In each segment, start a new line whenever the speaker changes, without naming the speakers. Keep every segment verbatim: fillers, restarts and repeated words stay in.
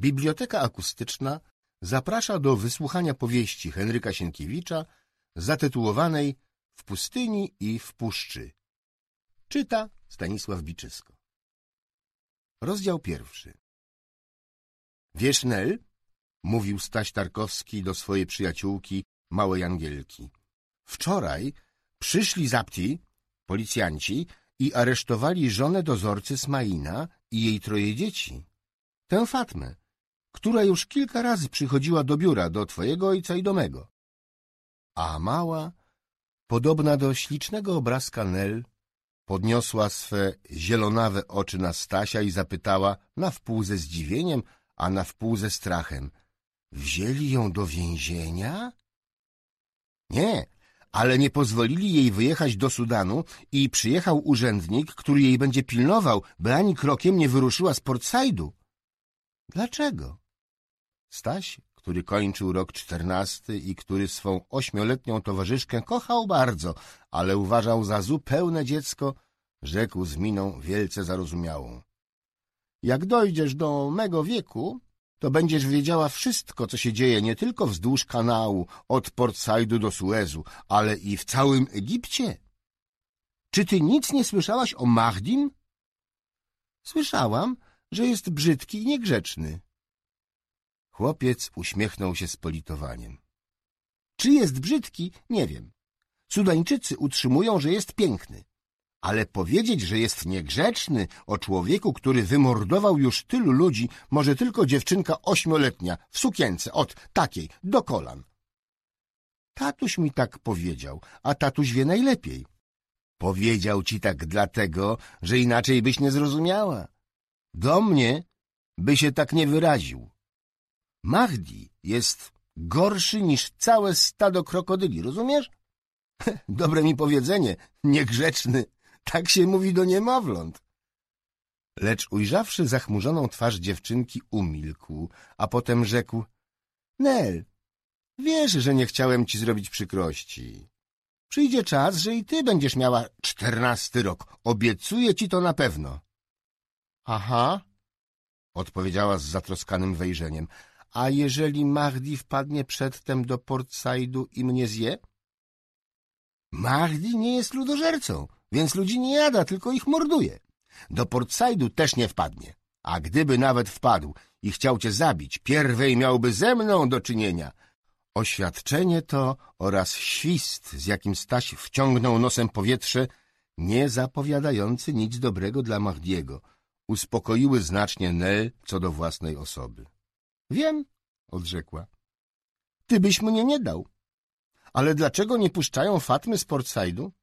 Biblioteka akustyczna zaprasza do wysłuchania powieści Henryka Sienkiewicza zatytułowanej W pustyni i w puszczy. Czyta Stanisław Biczysko. Rozdział pierwszy. Wiesz, Nel, mówił Staś Tarkowski do swojej przyjaciółki, małej Angielki, wczoraj przyszli zapci, policjanci, i aresztowali żonę dozorcy Smaina i jej troje dzieci. Tę Fatmę, która już kilka razy przychodziła do biura, do twojego ojca i do mego. A mała, podobna do ślicznego obrazka Nel, podniosła swe zielonawe oczy na Stasia i zapytała na wpół ze zdziwieniem, a na wpół ze strachem. Wzięli ją do więzienia? Nie, ale nie pozwolili jej wyjechać do Sudanu i przyjechał urzędnik, który jej będzie pilnował, by ani krokiem nie wyruszyła z Port Saidu. Dlaczego? Staś, który kończył rok czternasty i który swą ośmioletnią towarzyszkę kochał bardzo, ale uważał za zupełne dziecko, rzekł z miną wielce zarozumiałą. Jak dojdziesz do mego wieku, to będziesz wiedziała wszystko, co się dzieje nie tylko wzdłuż kanału od Port Saidu do Suezu, ale i w całym Egipcie. Czy ty nic nie słyszałaś o Mahdim? Słyszałam, że jest brzydki i niegrzeczny. Chłopiec uśmiechnął się z politowaniem. Czy jest brzydki? Nie wiem. Sudańczycy utrzymują, że jest piękny. Ale powiedzieć, że jest niegrzeczny o człowieku, który wymordował już tylu ludzi, może tylko dziewczynka ośmioletnia, w sukience, od takiej, do kolan. Tatuś mi tak powiedział, a tatuś wie najlepiej. Powiedział ci tak dlatego, że inaczej byś nie zrozumiała. Do mnie by się tak nie wyraził. Mahdi jest gorszy niż całe stado krokodyli, rozumiesz? Dobre mi powiedzenie, niegrzeczny. Tak się mówi do niemowląt. Lecz ujrzawszy zachmurzoną twarz dziewczynki, umilkł, a potem rzekł — Nel, wiesz, że nie chciałem ci zrobić przykrości. Przyjdzie czas, że i ty będziesz miała czternasty rok. Obiecuję ci to na pewno. — Aha — odpowiedziała z zatroskanym wejrzeniem. — A jeżeli Mahdi wpadnie przedtem do Port Saidu i mnie zje? — Mahdi nie jest ludożercą, więc ludzi nie jada, tylko ich morduje. Do Port Saidu też nie wpadnie. A gdyby nawet wpadł i chciał cię zabić, pierwej miałby ze mną do czynienia. Oświadczenie to oraz świst, z jakim Staś wciągnął nosem powietrze, nie zapowiadający nic dobrego dla Mahdiego, uspokoiły znacznie Nel co do własnej osoby. — Wiem — odrzekła. — Ty byś mnie nie dał. Ale dlaczego nie puszczają Fatmy z Port Saidu?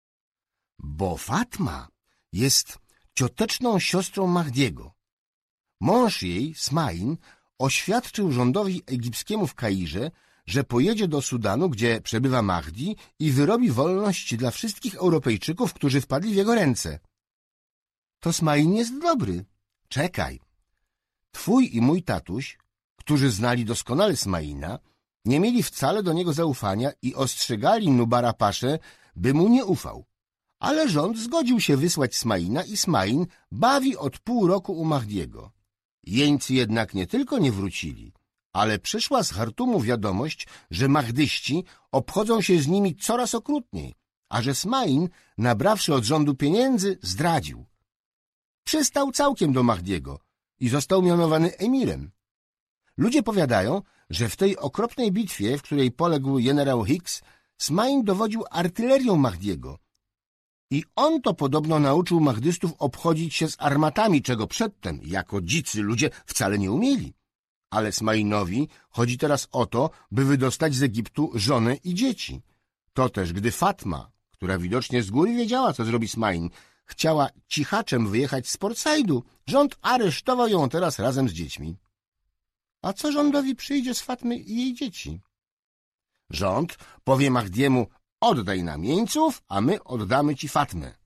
Bo Fatma jest cioteczną siostrą Mahdiego. Mąż jej, Smain, oświadczył rządowi egipskiemu w Kairze, że pojedzie do Sudanu, gdzie przebywa Mahdi, i wyrobi wolność dla wszystkich Europejczyków, którzy wpadli w jego ręce. To Smain jest dobry. Czekaj. Twój i mój tatuś, którzy znali doskonale Smaina, nie mieli wcale do niego zaufania i ostrzegali Nubara Paszę, by mu nie ufał. Ale rząd zgodził się wysłać Smaina i Smain bawi od pół roku u Mahdiego. Jeńcy jednak nie tylko nie wrócili, ale przyszła z Chartumu wiadomość, że mahdyści obchodzą się z nimi coraz okrutniej, a że Smain, nabrawszy od rządu pieniędzy, zdradził. Przystał całkiem do Mahdiego i został mianowany emirem. Ludzie powiadają, że w tej okropnej bitwie, w której poległ generał Hicks, Smain dowodził artylerią Mahdiego. I on to podobno nauczył mahdystów obchodzić się z armatami, czego przedtem, jako dzicy ludzie, wcale nie umieli. Ale Smainowi chodzi teraz o to, by wydostać z Egiptu żonę i dzieci. To też, gdy Fatma, która widocznie z góry wiedziała, co zrobi Smain, chciała cichaczem wyjechać z Port Saidu, rząd aresztował ją teraz razem z dziećmi. A co rządowi przyjdzie z Fatmy i jej dzieci? Rząd powie Mahdiemu: oddaj nam jeńców, a my oddamy ci Fatmę.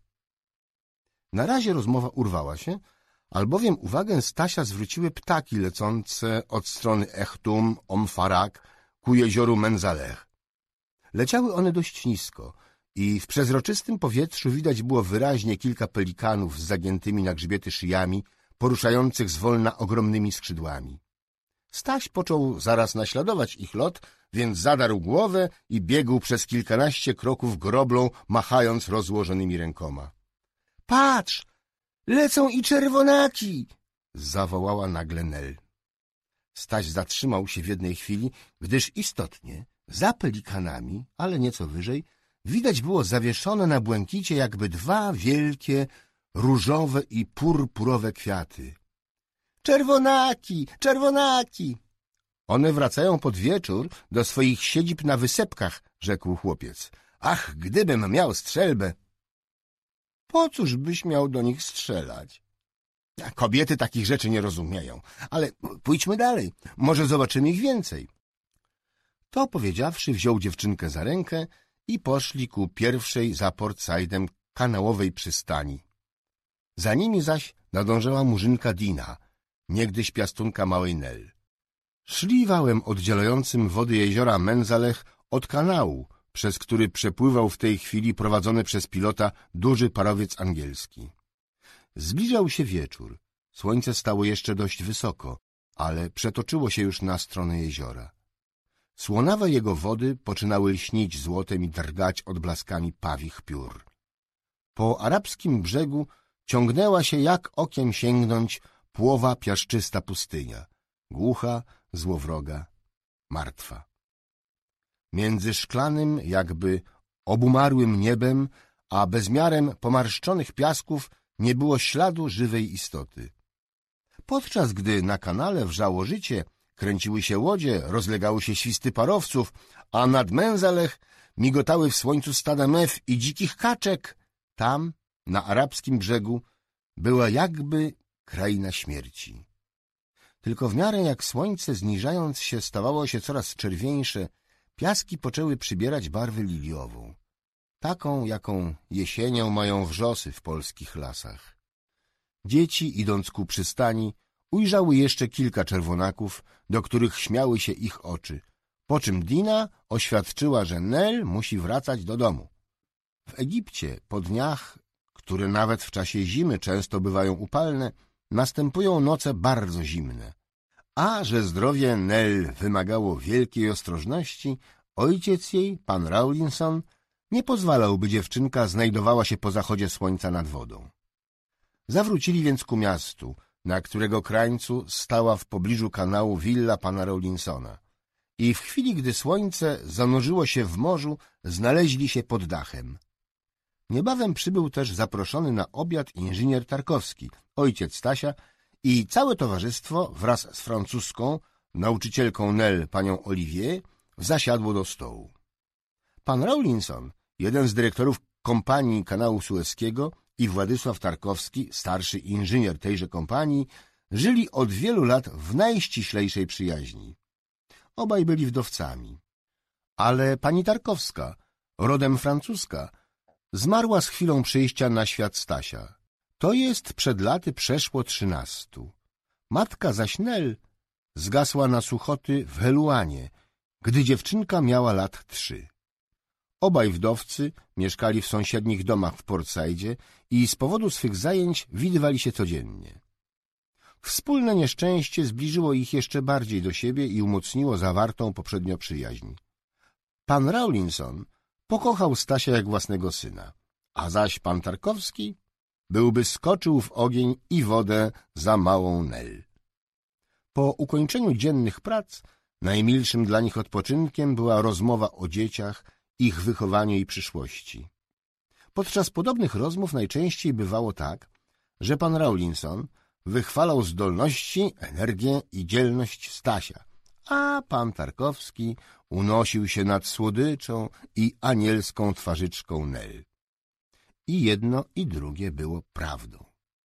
Na razie rozmowa urwała się, albowiem uwagę Stasia zwróciły ptaki lecące od strony Echtum, Omfarak ku jezioru Menzaleh. Leciały one dość nisko i w przezroczystym powietrzu widać było wyraźnie kilka pelikanów z zagiętymi na grzbiety szyjami, poruszających zwolna ogromnymi skrzydłami. Staś począł zaraz naśladować ich lot, więc zadarł głowę i biegł przez kilkanaście kroków groblą, machając rozłożonymi rękoma. — Patrz! Lecą i czerwonaki! — zawołała nagle Nel. Staś zatrzymał się w jednej chwili, gdyż istotnie, za pelikanami, ale nieco wyżej, widać było zawieszone na błękicie jakby dwa wielkie, różowe i purpurowe kwiaty. — Czerwonaki! Czerwonaki! One wracają pod wieczór do swoich siedzib na wysepkach — rzekł chłopiec. — Ach, gdybym miał strzelbę! — Po cóż byś miał do nich strzelać? Kobiety takich rzeczy nie rozumieją, ale pójdźmy dalej, może zobaczymy ich więcej. To powiedziawszy, wziął dziewczynkę za rękę i poszli ku pierwszej za Port Saidem kanałowej przystani. Za nimi zaś nadążała murzynka Dina, niegdyś piastunka małej Nel. Szli wałem oddzielającym wody jeziora Menzaleh od kanału, przez który przepływał w tej chwili prowadzony przez pilota duży parowiec angielski. Zbliżał się wieczór. Słońce stało jeszcze dość wysoko, ale przetoczyło się już na stronę jeziora. Słonawe jego wody poczynały lśnić złotem i drgać odblaskami pawich piór. Po arabskim brzegu ciągnęła się jak okiem sięgnąć płowa piaszczysta pustynia, głucha, złowroga, martwa. Między szklanym, jakby obumarłym niebem, a bezmiarem pomarszczonych piasków nie było śladu żywej istoty. Podczas gdy na kanale wrzało życie, kręciły się łodzie, rozlegały się świsty parowców, a nad Menzaleh migotały w słońcu stada mew i dzikich kaczek, tam, na arabskim brzegu, była jakby kraina śmierci. Tylko w miarę jak słońce, zniżając się, stawało się coraz czerwieńsze, piaski poczęły przybierać barwę liliową, taką, jaką jesienią mają wrzosy w polskich lasach. Dzieci, idąc ku przystani, ujrzały jeszcze kilka czerwonaków, do których śmiały się ich oczy, po czym Dina oświadczyła, że Nel musi wracać do domu. W Egipcie po dniach, które nawet w czasie zimy często bywają upalne, następują noce bardzo zimne. A że zdrowie Nel wymagało wielkiej ostrożności, ojciec jej, pan Rawlinson, nie pozwalał, by dziewczynka znajdowała się po zachodzie słońca nad wodą. Zawrócili więc ku miastu, na którego krańcu stała w pobliżu kanału willa pana Rawlinsona. I w chwili, gdy słońce zanurzyło się w morzu, znaleźli się pod dachem. Niebawem przybył też zaproszony na obiad inżynier Tarkowski, ojciec Stasia, i całe towarzystwo wraz z francuską, nauczycielką Nel, panią Olivier, zasiadło do stołu. Pan Rawlinson, jeden z dyrektorów kompanii kanału Sueskiego, i Władysław Tarkowski, starszy inżynier tejże kompanii, żyli od wielu lat w najściślejszej przyjaźni. Obaj byli wdowcami. Ale pani Tarkowska, rodem francuska, zmarła z chwilą przyjścia na świat Stasia. To jest przed laty przeszło trzynastu. Matka zaś Nel zgasła na suchoty w Heluanie, gdy dziewczynka miała lat trzy. Obaj wdowcy mieszkali w sąsiednich domach w Port Saidzie i z powodu swych zajęć widywali się codziennie. Wspólne nieszczęście zbliżyło ich jeszcze bardziej do siebie i umocniło zawartą poprzednio przyjaźń. Pan Rawlinson pokochał Stasia jak własnego syna, a zaś pan Tarkowski byłby skoczył w ogień i wodę za małą Nel. Po ukończeniu dziennych prac najmilszym dla nich odpoczynkiem była rozmowa o dzieciach, ich wychowaniu i przyszłości. Podczas podobnych rozmów najczęściej bywało tak, że pan Rawlinson wychwalał zdolności, energię i dzielność Stasia, a pan Tarkowski unosił się nad słodyczą i anielską twarzyczką Nel. I jedno i drugie było prawdą.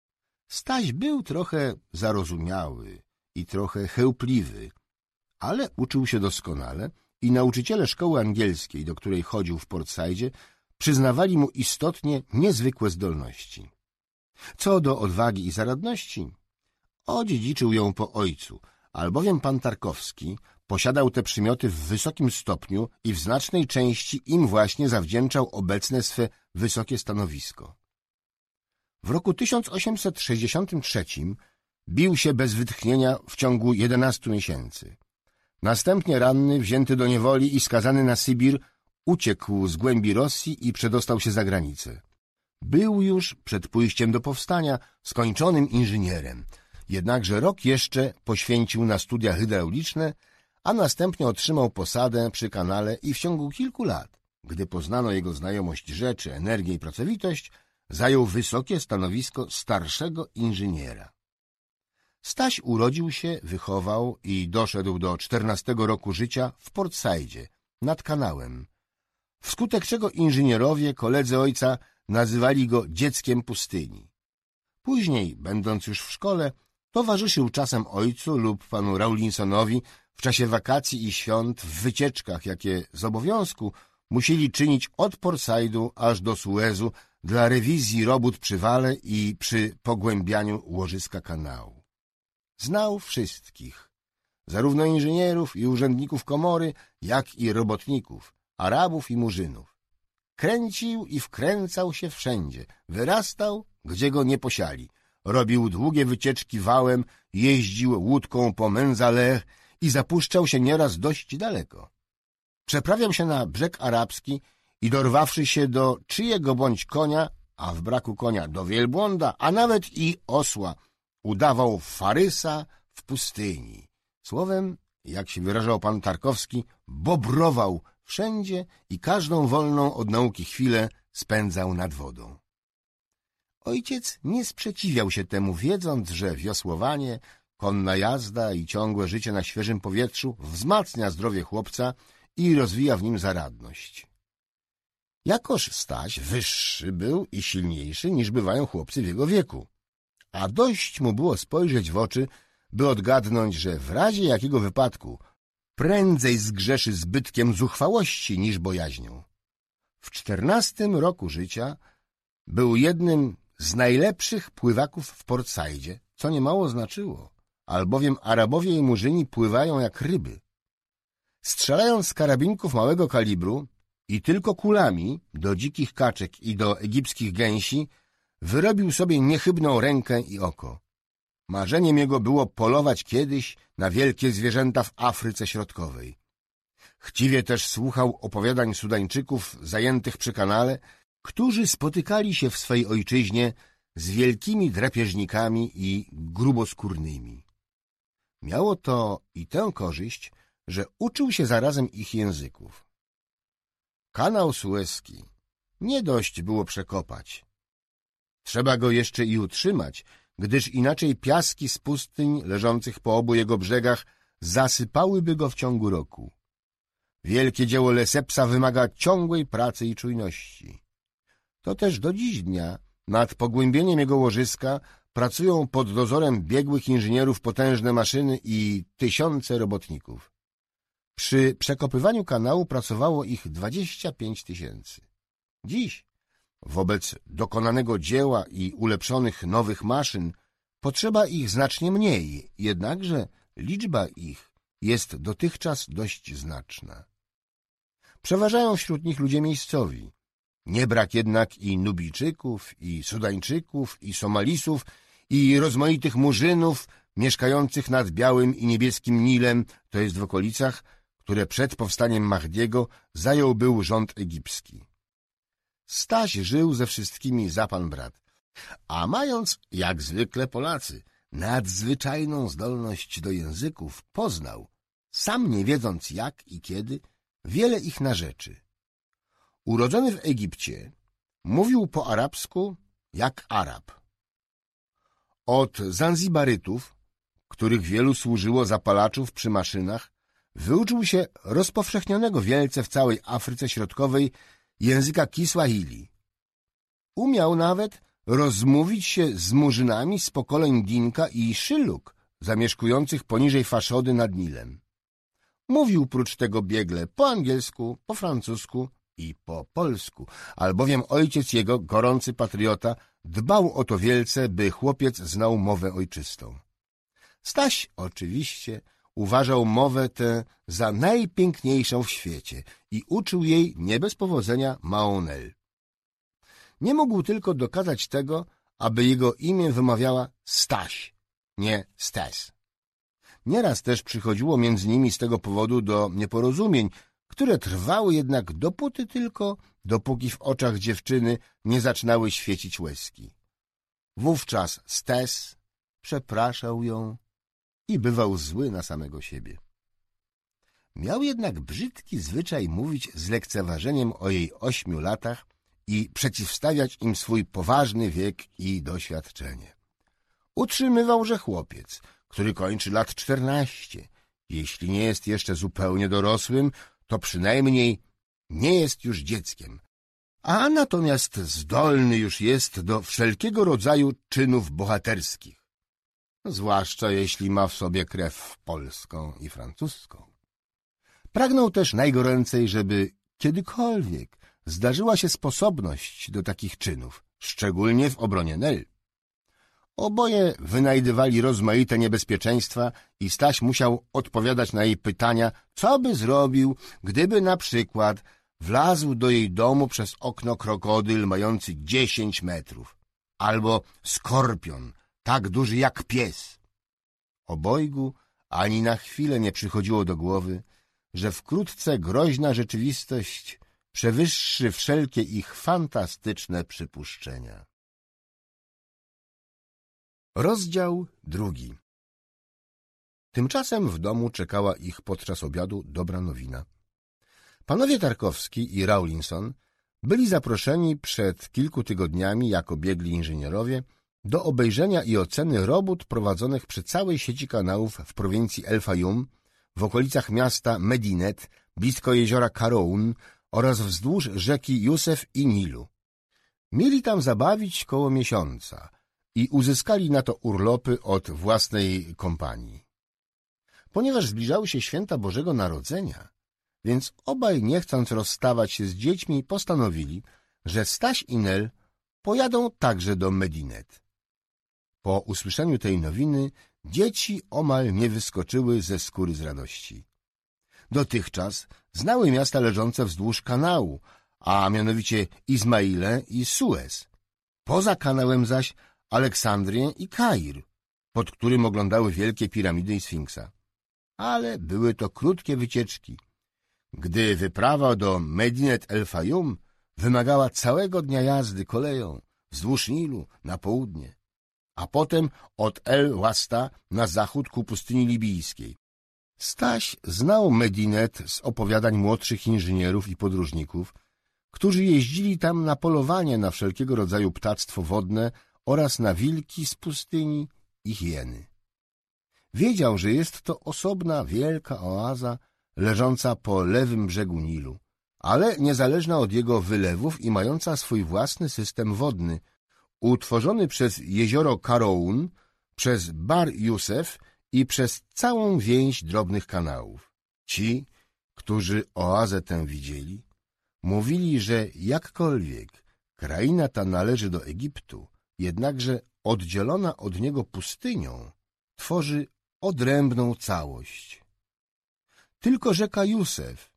Staś był trochę zarozumiały i trochę chełpliwy, ale uczył się doskonale i nauczyciele szkoły angielskiej, do której chodził w Port Saidzie, przyznawali mu istotnie niezwykłe zdolności. Co do odwagi i zaradności, odziedziczył ją po ojcu, albowiem pan Tarkowski posiadał te przymioty w wysokim stopniu i w znacznej części im właśnie zawdzięczał obecne swe wysokie stanowisko. W roku tysiąc osiemset sześćdziesiątym trzecim bił się bez wytchnienia w ciągu jedenastu miesięcy. Następnie ranny, wzięty do niewoli i skazany na Sybir, uciekł z głębi Rosji i przedostał się za granicę. Był już przed pójściem do powstania skończonym inżynierem, jednakże rok jeszcze poświęcił na studia hydrauliczne, a następnie otrzymał posadę przy kanale i w ciągu kilku lat, gdy poznano jego znajomość rzeczy, energię i pracowitość, zajął wysokie stanowisko starszego inżyniera. Staś urodził się, wychował i doszedł do czternastego roku życia w Port Saidzie, nad kanałem, wskutek czego inżynierowie, koledzy ojca, nazywali go dzieckiem pustyni. Później, będąc już w szkole, towarzyszył czasem ojcu lub panu Rawlinsonowi w czasie wakacji i świąt w wycieczkach, jakie z obowiązku musieli czynić od Port Saidu aż do Suezu dla rewizji robót przy wale i przy pogłębianiu łożyska kanału. Znał wszystkich, zarówno inżynierów i urzędników komory, jak i robotników, Arabów i Murzynów. Kręcił i wkręcał się wszędzie, wyrastał, gdzie go nie posiali, robił długie wycieczki wałem, jeździł łódką po Menzaleh i zapuszczał się nieraz dość daleko. Przeprawiał się na brzeg arabski i dorwawszy się do czyjego bądź konia, a w braku konia do wielbłąda, a nawet i osła, udawał farysa w pustyni. Słowem, jak się wyrażał pan Tarkowski, bobrował wszędzie i każdą wolną od nauki chwilę spędzał nad wodą. Ojciec nie sprzeciwiał się temu, wiedząc, że wiosłowanie, konna jazda i ciągłe życie na świeżym powietrzu wzmacnia zdrowie chłopca i rozwija w nim zaradność. Jakoż Staś wyższy był i silniejszy niż bywają chłopcy w jego wieku, a dość mu było spojrzeć w oczy, by odgadnąć, że w razie jakiego wypadku prędzej zgrzeszy zbytkiem zuchwałości niż bojaźnią. W czternastym roku życia był jednym z najlepszych pływaków w Port Saidzie, co niemało znaczyło, albowiem Arabowie i Murzyni pływają jak ryby. Strzelając z karabinków małego kalibru i tylko kulami do dzikich kaczek i do egipskich gęsi, wyrobił sobie niechybną rękę i oko. Marzeniem jego było polować kiedyś na wielkie zwierzęta w Afryce Środkowej. Chciwie też słuchał opowiadań Sudańczyków zajętych przy kanale, którzy spotykali się w swej ojczyźnie z wielkimi drapieżnikami i gruboskórnymi. Miało to i tę korzyść, że uczył się zarazem ich języków. Kanał Sueski nie dość było przekopać. Trzeba go jeszcze i utrzymać, gdyż inaczej piaski z pustyń leżących po obu jego brzegach zasypałyby go w ciągu roku. Wielkie dzieło Lesepsa wymaga ciągłej pracy i czujności. To też do dziś dnia nad pogłębieniem jego łożyska pracują pod dozorem biegłych inżynierów potężne maszyny i tysiące robotników. Przy przekopywaniu kanału pracowało ich dwadzieścia pięć tysięcy. Dziś, wobec dokonanego dzieła i ulepszonych nowych maszyn, potrzeba ich znacznie mniej, jednakże liczba ich jest dotychczas dość znaczna. Przeważają wśród nich ludzie miejscowi. Nie brak jednak i Nubijczyków, i Sudańczyków, i Somalisów, i rozmaitych Murzynów mieszkających nad Białym i Niebieskim Nilem, to jest w okolicach, które przed powstaniem Mahdiego zajął był rząd egipski. Staś żył ze wszystkimi za pan brat, a mając, jak zwykle Polacy, nadzwyczajną zdolność do języków, poznał, sam nie wiedząc jak i kiedy, wiele ich narzeczy. Urodzony w Egipcie, mówił po arabsku jak Arab. Od Zanzibarytów, których wielu służyło zapalaczów przy maszynach, wyuczył się rozpowszechnionego wielce w całej Afryce Środkowej języka Kiswahili. Umiał nawet rozmówić się z murzynami z pokoleń Dinka i Szyluk, zamieszkujących poniżej Faszody nad Nilem. Mówił prócz tego biegle po angielsku, po francusku i po polsku, albowiem ojciec jego, gorący patriota, dbał o to wielce, by chłopiec znał mowę ojczystą. Staś oczywiście uważał mowę tę za najpiękniejszą w świecie i uczył jej nie bez powodzenia małą Nel. Nie mógł tylko dokazać tego, aby jego imię wymawiała Staś, nie Stes. Nieraz też przychodziło między nimi z tego powodu do nieporozumień, które trwały jednak dopóty tylko, dopóki w oczach dziewczyny nie zaczynały świecić łezki. Wówczas Stes przepraszał ją i bywał zły na samego siebie. Miał jednak brzydki zwyczaj mówić z lekceważeniem o jej ośmiu latach i przeciwstawiać im swój poważny wiek i doświadczenie. Utrzymywał, że chłopiec, który kończy lat czternaście, jeśli nie jest jeszcze zupełnie dorosłym, to przynajmniej nie jest już dzieckiem, a natomiast zdolny już jest do wszelkiego rodzaju czynów bohaterskich, zwłaszcza jeśli ma w sobie krew polską i francuską. Pragnął też najgoręcej, żeby kiedykolwiek zdarzyła się sposobność do takich czynów, szczególnie w obronie Nel. Oboje wynajdywali rozmaite niebezpieczeństwa i Staś musiał odpowiadać na jej pytania, co by zrobił, gdyby na przykład wlazł do jej domu przez okno krokodyl mający dziesięć metrów, albo skorpion tak duży jak pies. Obojgu ani na chwilę nie przychodziło do głowy, że wkrótce groźna rzeczywistość przewyższy wszelkie ich fantastyczne przypuszczenia. Rozdział drugi. Tymczasem w domu czekała ich podczas obiadu dobra nowina. Panowie Tarkowski i Rawlinson byli zaproszeni przed kilku tygodniami jako biegli inżynierowie do obejrzenia i oceny robót prowadzonych przy całej sieci kanałów w prowincji El Fayum, w okolicach miasta Medinet, blisko jeziora Karoun oraz wzdłuż rzeki Jusef i Nilu. Mieli tam zabawić koło miesiąca i uzyskali na to urlopy od własnej kompanii. Ponieważ zbliżały się święta Bożego Narodzenia, więc obaj, nie chcąc rozstawać się z dziećmi, postanowili, że Staś i Nel pojadą także do Medinet. Po usłyszeniu tej nowiny dzieci omal nie wyskoczyły ze skóry z radości. Dotychczas znały miasta leżące wzdłuż kanału, a mianowicie Izmaile i Suez. Poza kanałem zaś Aleksandrię i Kair, pod którym oglądały wielkie piramidy i Sfinksa. Ale były to krótkie wycieczki, gdy wyprawa do Medinet El Fayum wymagała całego dnia jazdy koleją wzdłuż Nilu na południe, a potem od El Wasta na zachód ku pustyni libijskiej. Staś znał Medinet z opowiadań młodszych inżynierów i podróżników, którzy jeździli tam na polowanie na wszelkiego rodzaju ptactwo wodne oraz na wilki z pustyni i hieny. Wiedział, że jest to osobna, wielka oaza leżąca po lewym brzegu Nilu, ale niezależna od jego wylewów i mająca swój własny system wodny, utworzony przez jezioro Karoun, przez Bar Jusef i przez całą więź drobnych kanałów. Ci, którzy oazę tę widzieli, mówili, że jakkolwiek kraina ta należy do Egiptu, jednakże oddzielona od niego pustynią tworzy odrębną całość. Tylko rzeka Jusef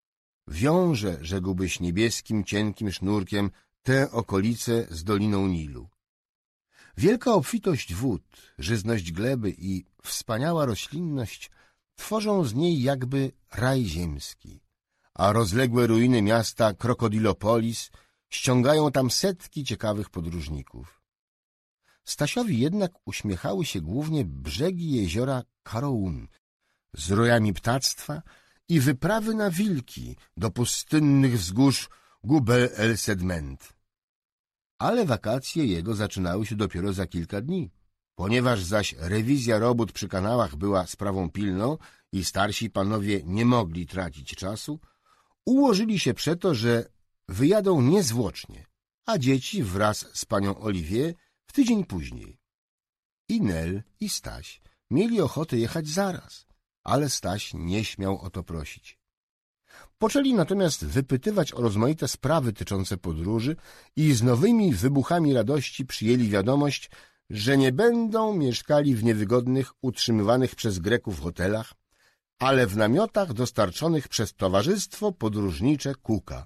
wiąże, rzekłbyś, niebieskim, cienkim sznurkiem tę okolicę z doliną Nilu. Wielka obfitość wód, żyzność gleby i wspaniała roślinność tworzą z niej jakby raj ziemski, a rozległe ruiny miasta Krokodilopolis ściągają tam setki ciekawych podróżników. Stasiowi jednak uśmiechały się głównie brzegi jeziora Karoun z rojami ptactwa i wyprawy na wilki do pustynnych wzgórz Gubel el Sedment. Ale wakacje jego zaczynały się dopiero za kilka dni. Ponieważ zaś rewizja robót przy kanałach była sprawą pilną i starsi panowie nie mogli tracić czasu, ułożyli się przeto, że wyjadą niezwłocznie, a dzieci wraz z panią Olivier w tydzień później. I Nel, i Staś mieli ochotę jechać zaraz, ale Staś nie śmiał o to prosić. Poczęli natomiast wypytywać o rozmaite sprawy tyczące podróży i z nowymi wybuchami radości przyjęli wiadomość, że nie będą mieszkali w niewygodnych, utrzymywanych przez Greków hotelach, ale w namiotach dostarczonych przez Towarzystwo Podróżnicze Kuka.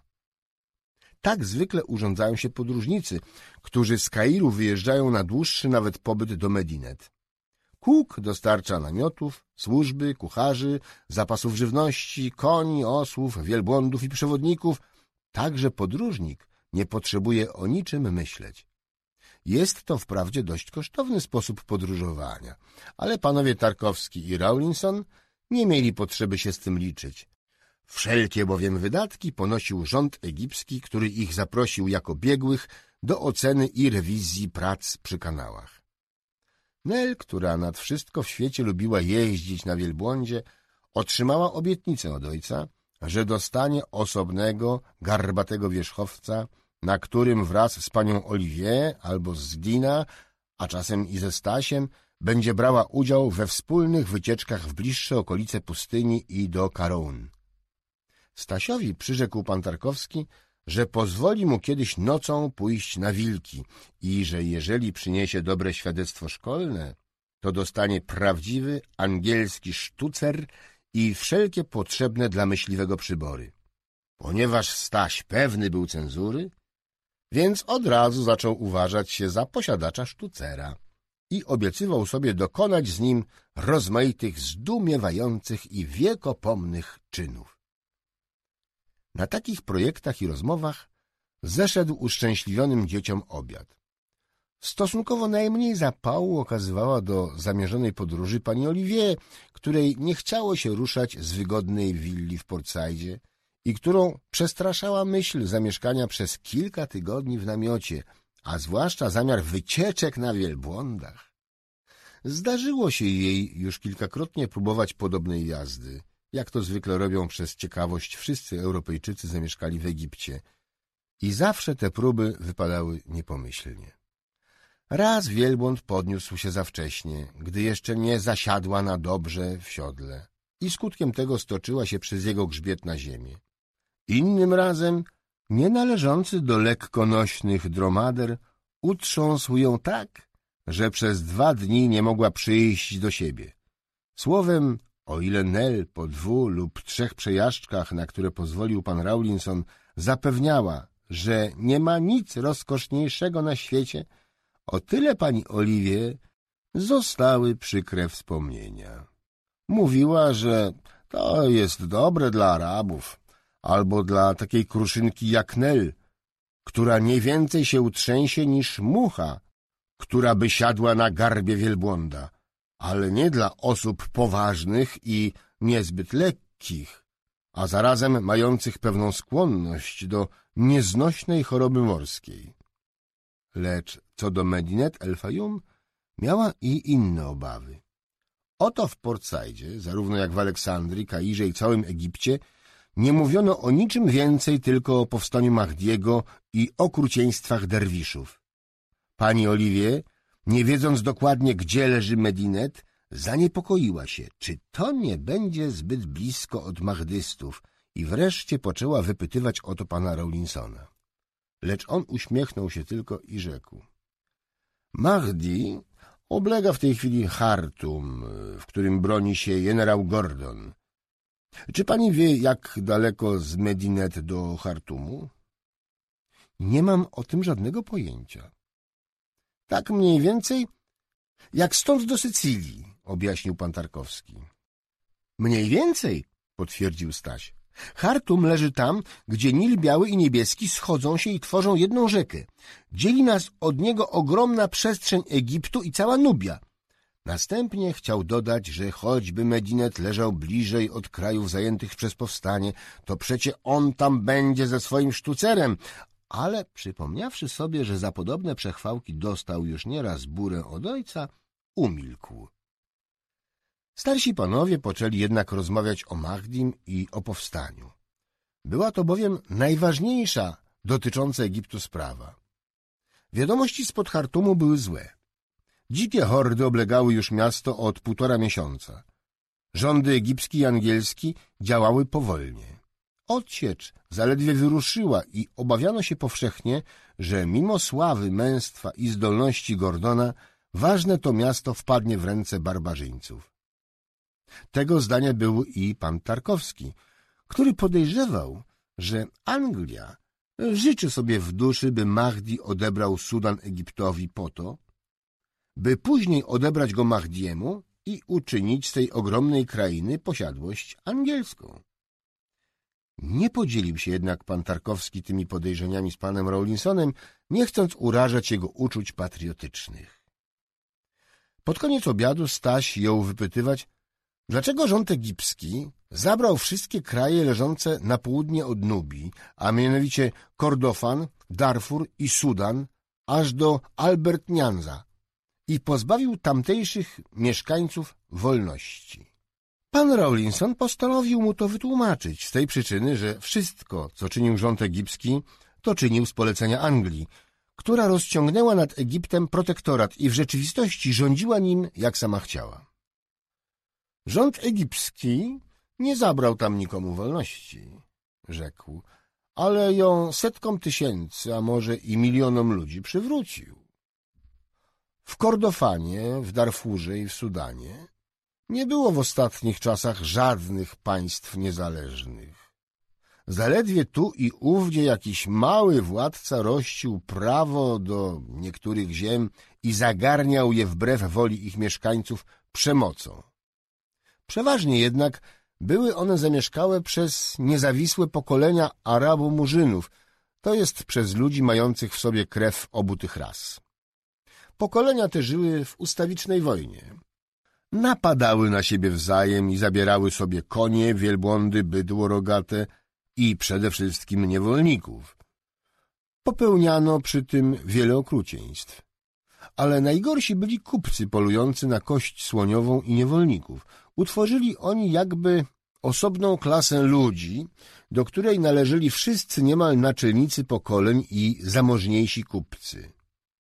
Tak zwykle urządzają się podróżnicy, którzy z Kairu wyjeżdżają na dłuższy nawet pobyt do Medinet. Huk dostarcza namiotów, służby, kucharzy, zapasów żywności, koni, osłów, wielbłądów i przewodników. Także podróżnik nie potrzebuje o niczym myśleć. Jest to wprawdzie dość kosztowny sposób podróżowania, ale panowie Tarkowski i Rawlinson nie mieli potrzeby się z tym liczyć. Wszelkie bowiem wydatki ponosił rząd egipski, który ich zaprosił jako biegłych do oceny i rewizji prac przy kanałach. Nel, która nad wszystko w świecie lubiła jeździć na wielbłądzie, otrzymała obietnicę od ojca, że dostanie osobnego, garbatego wierzchowca, na którym wraz z panią Olivier albo z Dina, a czasem i ze Stasiem, będzie brała udział we wspólnych wycieczkach w bliższe okolice pustyni i do Karaun. Stasiowi przyrzekł pan Tarkowski, że pozwoli mu kiedyś nocą pójść na wilki i że jeżeli przyniesie dobre świadectwo szkolne, to dostanie prawdziwy angielski sztucer i wszelkie potrzebne dla myśliwego przybory. Ponieważ Staś pewny był cenzury, więc od razu zaczął uważać się za posiadacza sztucera i obiecywał sobie dokonać z nim rozmaitych zdumiewających i wiekopomnych czynów. Na takich projektach i rozmowach zeszedł uszczęśliwionym dzieciom obiad. Stosunkowo najmniej zapału okazywała do zamierzonej podróży pani Olivier, której nie chciało się ruszać z wygodnej willi w Portsaidzie i którą przestraszała myśl zamieszkania przez kilka tygodni w namiocie, a zwłaszcza zamiar wycieczek na wielbłądach. Zdarzyło się jej już kilkakrotnie próbować podobnej jazdy, jak to zwykle robią przez ciekawość wszyscy Europejczycy zamieszkali w Egipcie, i zawsze te próby wypadały niepomyślnie. Raz wielbłąd podniósł się za wcześnie, gdy jeszcze nie zasiadła na dobrze w siodle i skutkiem tego stoczyła się przez jego grzbiet na ziemię. Innym razem nienależący do lekkonośnych dromader utrząsł ją tak, że przez dwa dni nie mogła przyjść do siebie. Słowem, o ile Nel po dwóch lub trzech przejażdżkach, na które pozwolił pan Rawlinson, zapewniała, że nie ma nic rozkoszniejszego na świecie, o tyle pani Olivier zostały przykre wspomnienia. Mówiła, że to jest dobre dla Arabów, albo dla takiej kruszynki jak Nel, która nie więcej się utrzęsie niż mucha, która by siadła na garbie wielbłąda, ale nie dla osób poważnych i niezbyt lekkich, a zarazem mających pewną skłonność do nieznośnej choroby morskiej. Lecz co do Medinet el Fayum, miała i inne obawy. Oto w Portsaidzie, zarówno jak w Aleksandrii, Kairze i całym Egipcie, nie mówiono o niczym więcej, tylko o powstaniu Mahdiego i okrucieństwach derwiszów. Pani Olivier, nie wiedząc dokładnie, gdzie leży Medinet, zaniepokoiła się, czy to nie będzie zbyt blisko od mahdystów, i wreszcie poczęła wypytywać o to pana Rawlinsona. Lecz on uśmiechnął się tylko i rzekł: Mahdi oblega w tej chwili Chartum, w którym broni się generał Gordon. Czy pani wie, jak daleko z Medinet do Chartumu? Nie mam o tym żadnego pojęcia. Tak mniej więcej jak stąd do Sycylii, objaśnił pan Tarkowski. Mniej więcej, potwierdził Staś. Chartum leży tam, gdzie Nil Biały i Niebieski schodzą się i tworzą jedną rzekę. Dzieli nas od niego ogromna przestrzeń Egiptu i cała Nubia. Następnie chciał dodać, że choćby Medinet leżał bliżej od krajów zajętych przez powstanie, to przecie on tam będzie ze swoim sztucerem, ale przypomniawszy sobie, że za podobne przechwałki dostał już nieraz burę od ojca, umilkł. Starsi panowie poczęli jednak rozmawiać o Mahdim i o powstaniu. Była to bowiem najważniejsza dotycząca Egiptu sprawa. Wiadomości spod Chartumu były złe. Dzikie hordy oblegały już miasto od półtora miesiąca. Rządy egipski i angielski działały powolnie. Odsiecz zaledwie wyruszyła i obawiano się powszechnie, że mimo sławy, męstwa i zdolności Gordona, ważne to miasto wpadnie w ręce barbarzyńców. Tego zdania był i pan Tarkowski, który podejrzewał, że Anglia życzy sobie w duszy, by Mahdi odebrał Sudan Egiptowi po to, by później odebrać go Mahdiemu i uczynić z tej ogromnej krainy posiadłość angielską. Nie podzielił się jednak pan Tarkowski tymi podejrzeniami z panem Rawlinsonem, nie chcąc urażać jego uczuć patriotycznych. Pod koniec obiadu Staś jął wypytywać, dlaczego rząd egipski zabrał wszystkie kraje leżące na południe od Nubii, a mianowicie Kordofan, Darfur i Sudan, aż do Albert Nyanza i pozbawił tamtejszych mieszkańców wolności. Pan Rawlinson postanowił mu to wytłumaczyć z tej przyczyny, że wszystko, co czynił rząd egipski, to czynił z polecenia Anglii, która rozciągnęła nad Egiptem protektorat i w rzeczywistości rządziła nim, jak sama chciała. Rząd egipski nie zabrał tam nikomu wolności, rzekł, ale ją setkom tysięcy, a może i milionom ludzi przywrócił. W Kordofanie, w Darfurze i w Sudanie nie było w ostatnich czasach żadnych państw niezależnych. Zaledwie tu i ówdzie jakiś mały władca rościł prawo do niektórych ziem i zagarniał je wbrew woli ich mieszkańców przemocą. Przeważnie jednak były one zamieszkałe przez niezawisłe pokolenia Arabu-Murzynów, to jest przez ludzi mających w sobie krew obu tych ras. Pokolenia te żyły w ustawicznej wojnie. Napadały na siebie wzajem i zabierały sobie konie, wielbłądy, bydło rogate i przede wszystkim niewolników. Popełniano przy tym wiele okrucieństw. Ale najgorsi byli kupcy polujący na kość słoniową i niewolników. Utworzyli oni jakby osobną klasę ludzi, do której należeli wszyscy niemal naczelnicy pokoleń i zamożniejsi kupcy.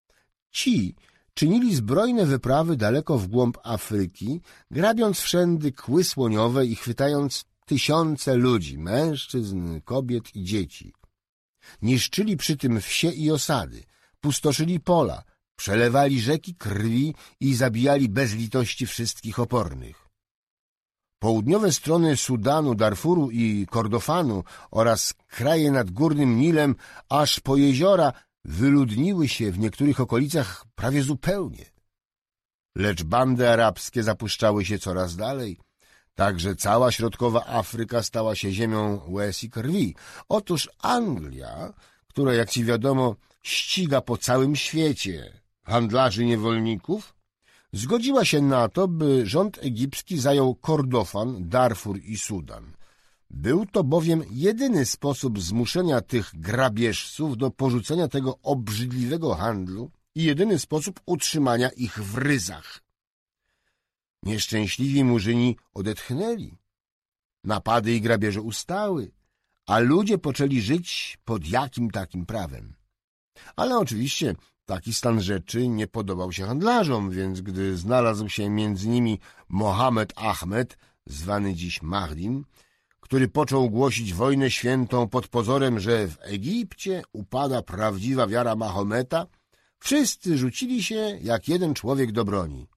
Ci czynili zbrojne wyprawy daleko w głąb Afryki, grabiąc wszędy kły słoniowe i chwytając tysiące ludzi, mężczyzn, kobiet i dzieci. Niszczyli przy tym wsie i osady, pustoszyli pola, przelewali rzeki krwi i zabijali bez litości wszystkich opornych. Południowe strony Sudanu, Darfuru i Kordofanu oraz kraje nad Górnym Nilem aż po jeziora wyludniły się w niektórych okolicach prawie zupełnie. Lecz bandy arabskie zapuszczały się coraz dalej, tak że cała środkowa Afryka stała się ziemią łez i krwi. Otóż Anglia, która, jak ci wiadomo, ściga po całym świecie handlarzy niewolników, zgodziła się na to, by rząd egipski zajął Kordofan, Darfur i Sudan. Był to bowiem jedyny sposób zmuszenia tych grabieżców do porzucenia tego obrzydliwego handlu i jedyny sposób utrzymania ich w ryzach. Nieszczęśliwi Murzyni odetchnęli. Napady i grabieże ustały, a ludzie poczęli żyć pod jakim takim prawem. Ale oczywiście taki stan rzeczy nie podobał się handlarzom, więc gdy znalazł się między nimi Mohamed Ahmed, zwany dziś Mahdim, który począł głosić wojnę świętą pod pozorem, że w Egipcie upada prawdziwa wiara Mahometa, wszyscy rzucili się jak jeden człowiek do broni.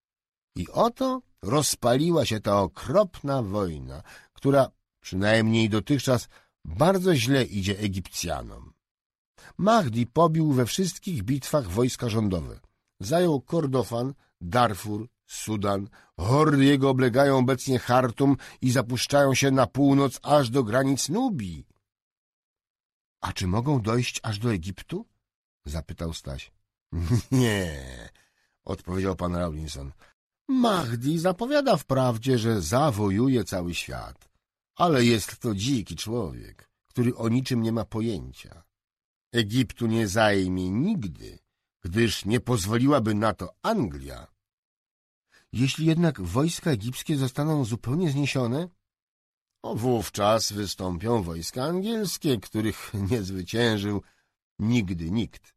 I oto rozpaliła się ta okropna wojna, która przynajmniej dotychczas bardzo źle idzie Egipcjanom. Mahdi pobił we wszystkich bitwach wojska rządowe. Zajął Kordofan, Darfur, Sudan. Hordy jego oblegają obecnie Chartum i zapuszczają się na północ aż do granic Nubii. — A czy mogą dojść aż do Egiptu? — zapytał Staś. — Nie — odpowiedział pan Rawlinson. — Mahdi zapowiada wprawdzie, że zawojuje cały świat, ale jest to dziki człowiek, który o niczym nie ma pojęcia. Egiptu nie zajmie nigdy, gdyż nie pozwoliłaby na to Anglia. Jeśli jednak wojska egipskie zostaną zupełnie zniesione, o, wówczas wystąpią wojska angielskie, których nie zwyciężył nigdy nikt.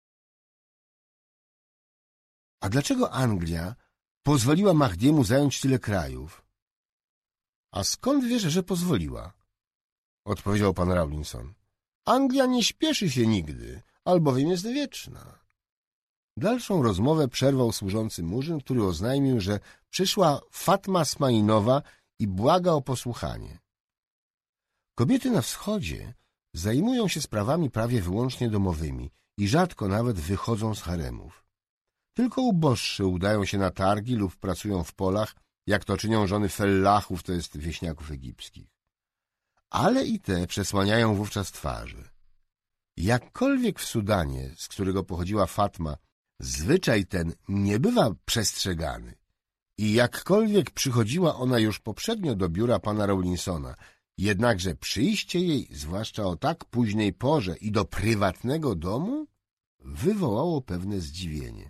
A dlaczego Anglia pozwoliła Mahdiemu zająć tyle krajów? A skąd wiesz, że pozwoliła? Odpowiedział pan Rawlinson. Anglia nie śpieszy się nigdy, albowiem jest wieczna. Dalszą rozmowę przerwał służący Murzyn, który oznajmił, że przyszła Fatma Smainowa i błaga o posłuchanie. Kobiety na wschodzie zajmują się sprawami prawie wyłącznie domowymi i rzadko nawet wychodzą z haremów. Tylko uboższe udają się na targi lub pracują w polach, jak to czynią żony fellachów, to jest wieśniaków egipskich. Ale i te przesłaniają wówczas twarze. Jakkolwiek w Sudanie, z którego pochodziła Fatma, zwyczaj ten nie bywa przestrzegany i jakkolwiek przychodziła ona już poprzednio do biura pana Rawlinsona, jednakże przyjście jej, zwłaszcza o tak późnej porze i do prywatnego domu, wywołało pewne zdziwienie.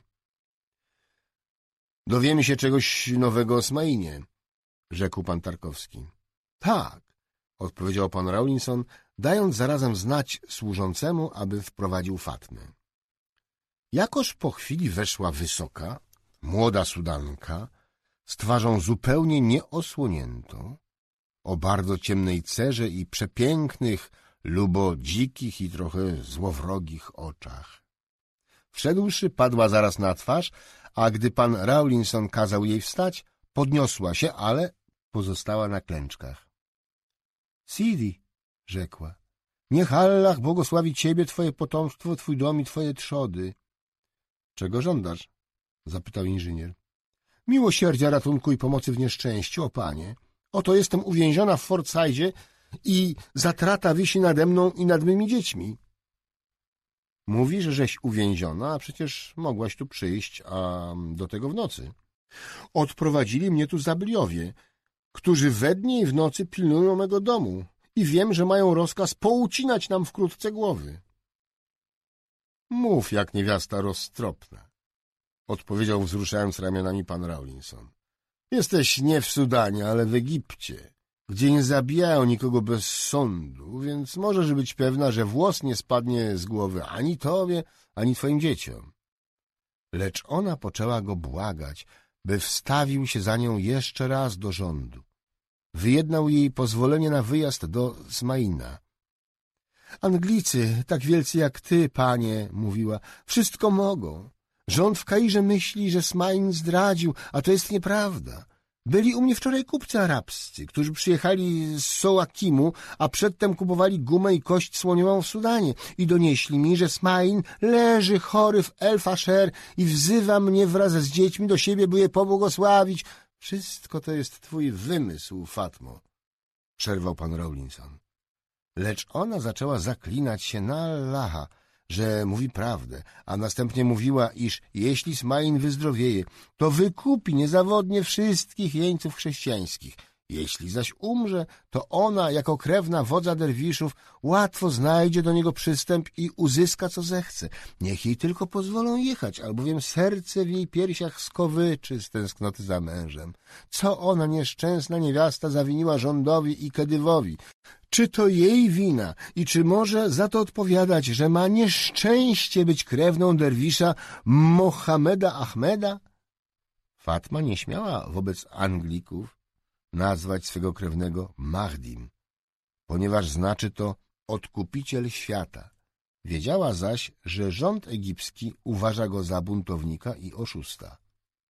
— Dowiemy się czegoś nowego o Smainie — rzekł pan Tarkowski. — Tak — odpowiedział pan Rawlinson, dając zarazem znać służącemu, aby wprowadził Fatmę. Jakoż po chwili weszła wysoka, młoda Sudanka, z twarzą zupełnie nieosłoniętą, o bardzo ciemnej cerze i przepięknych, lubo dzikich i trochę złowrogich oczach. Wszedłszy, padła zaraz na twarz, a gdy pan Rawlinson kazał jej wstać, podniosła się, ale pozostała na klęczkach. — Sidi — rzekła — niech Allah błogosławi ciebie, twoje potomstwo, twój dom i twoje trzody. — Czego żądasz? — zapytał inżynier. — Miłosierdzia, ratunku i pomocy w nieszczęściu, o panie. Oto jestem uwięziona w Fort Saidzie i zatrata wisi nade mną i nad mymi dziećmi. — Mówisz, żeś uwięziona, a przecież mogłaś tu przyjść, a do tego w nocy. Odprowadzili mnie tu zabliowie, którzy we dnie i w nocy pilnują mego domu i wiem, że mają rozkaz poucinać nam wkrótce głowy. — Mów jak niewiasta roztropna — odpowiedział wzruszając ramionami pan Rawlinson. — Jesteś nie w Sudanie, ale w Egipcie, gdzie nie zabijają nikogo bez sądu, więc możesz być pewna, że włos nie spadnie z głowy ani tobie, ani twoim dzieciom. Lecz ona poczęła go błagać, by wstawił się za nią jeszcze raz do rządu. Wyjednał jej pozwolenie na wyjazd do Smaina. — Anglicy, tak wielcy jak ty, panie — mówiła — wszystko mogą. Rząd w Kairze myśli, że Smain zdradził, a to jest nieprawda. Byli u mnie wczoraj kupcy arabscy, którzy przyjechali z Sołakimu, a przedtem kupowali gumę i kość słoniową w Sudanie i donieśli mi, że Smain leży chory w El Fasher i wzywa mnie wraz z dziećmi do siebie, by je pobłogosławić. — Wszystko to jest twój wymysł, Fatmo — przerwał pan Rawlinson. Lecz ona zaczęła zaklinać się na Allaha, że mówi prawdę, a następnie mówiła, iż jeśli Smain wyzdrowieje, to wykupi niezawodnie wszystkich jeńców chrześcijańskich. Jeśli zaś umrze, to ona, jako krewna wodza derwiszów, łatwo znajdzie do niego przystęp i uzyska, co zechce. Niech jej tylko pozwolą jechać, albowiem serce w jej piersiach skowyczy z tęsknoty za mężem. Co ona, nieszczęsna niewiasta, zawiniła rządowi i Kedywowi? Czy to jej wina i czy może za to odpowiadać, że ma nieszczęście być krewną derwisza Mohameda Ahmeda? Fatma nie śmiała wobec Anglików nazwać swego krewnego Mahdim, ponieważ znaczy to odkupiciel świata. Wiedziała zaś, że rząd egipski uważa go za buntownika i oszusta.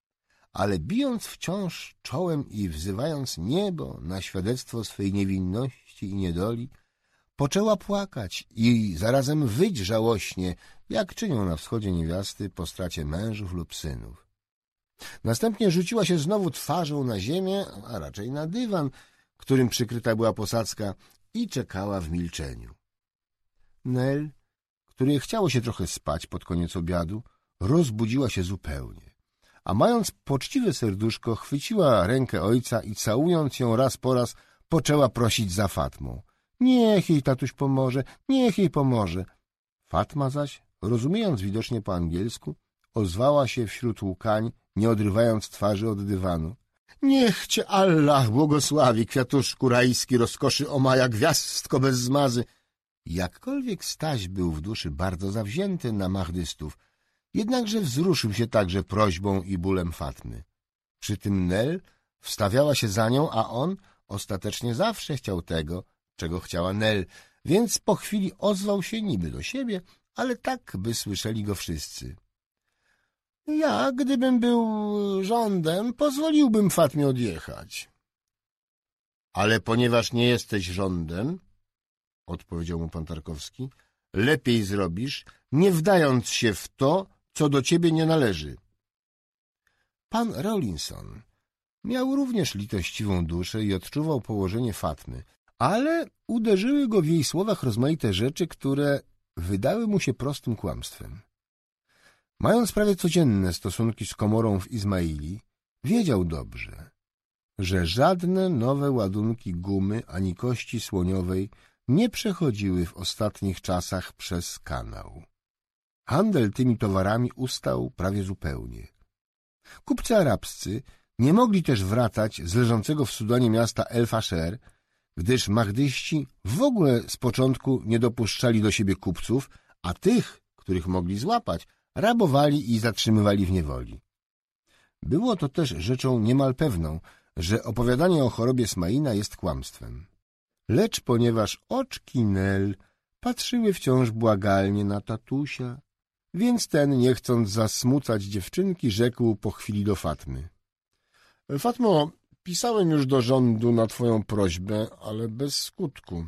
Ale bijąc wciąż czołem i wzywając niebo na świadectwo swej niewinności i niedoli, poczęła płakać i zarazem wyć żałośnie, jak czynią na wschodzie niewiasty po stracie mężów lub synów. Następnie rzuciła się znowu twarzą na ziemię, a raczej na dywan, którym przykryta była posadzka, i czekała w milczeniu. Nel, której chciało się trochę spać pod koniec obiadu, rozbudziła się zupełnie, a mając poczciwe serduszko, chwyciła rękę ojca i całując ją raz po raz, poczęła prosić za Fatmą. Niech jej tatuś pomoże, niech jej pomoże. Fatma zaś, rozumiejąc widocznie po angielsku, ozwała się wśród łkań, nie odrywając twarzy od dywanu. Niech cię Allah błogosławi, kwiatuszku rajski, rozkoszy omaja, gwiazdko bez zmazy. Jakkolwiek Staś był w duszy bardzo zawzięty na mahdystów, jednakże wzruszył się także prośbą i bólem Fatmy. Przy tym Nel wstawiała się za nią, a on ostatecznie zawsze chciał tego, czego chciała Nel, więc po chwili ozwał się niby do siebie, ale tak, by słyszeli go wszyscy. Ja, gdybym był rządem, pozwoliłbym Fatmie odjechać. Ale ponieważ nie jesteś rządem, odpowiedział mu pan Tarkowski, lepiej zrobisz, nie wdając się w to, co do ciebie nie należy. Pan Rawlinson miał również litościwą duszę i odczuwał położenie Fatmy, ale uderzyły go w jej słowach rozmaite rzeczy, które wydały mu się prostym kłamstwem. Mając prawie codzienne stosunki z komorą w Izmaili, wiedział dobrze, że żadne nowe ładunki gumy ani kości słoniowej nie przechodziły w ostatnich czasach przez kanał. Handel tymi towarami ustał prawie zupełnie. Kupcy arabscy nie mogli też wracać z leżącego w Sudanie miasta El Fasher, gdyż mahdyści w ogóle z początku nie dopuszczali do siebie kupców, a tych, których mogli złapać, rabowali i zatrzymywali w niewoli. Było to też rzeczą niemal pewną, że opowiadanie o chorobie Smaina jest kłamstwem. Lecz ponieważ oczki Nel patrzyły wciąż błagalnie na tatusia, więc ten, nie chcąc zasmucać dziewczynki, rzekł po chwili do Fatmy. — Fatmo, pisałem już do rządu na twoją prośbę, ale bez skutku.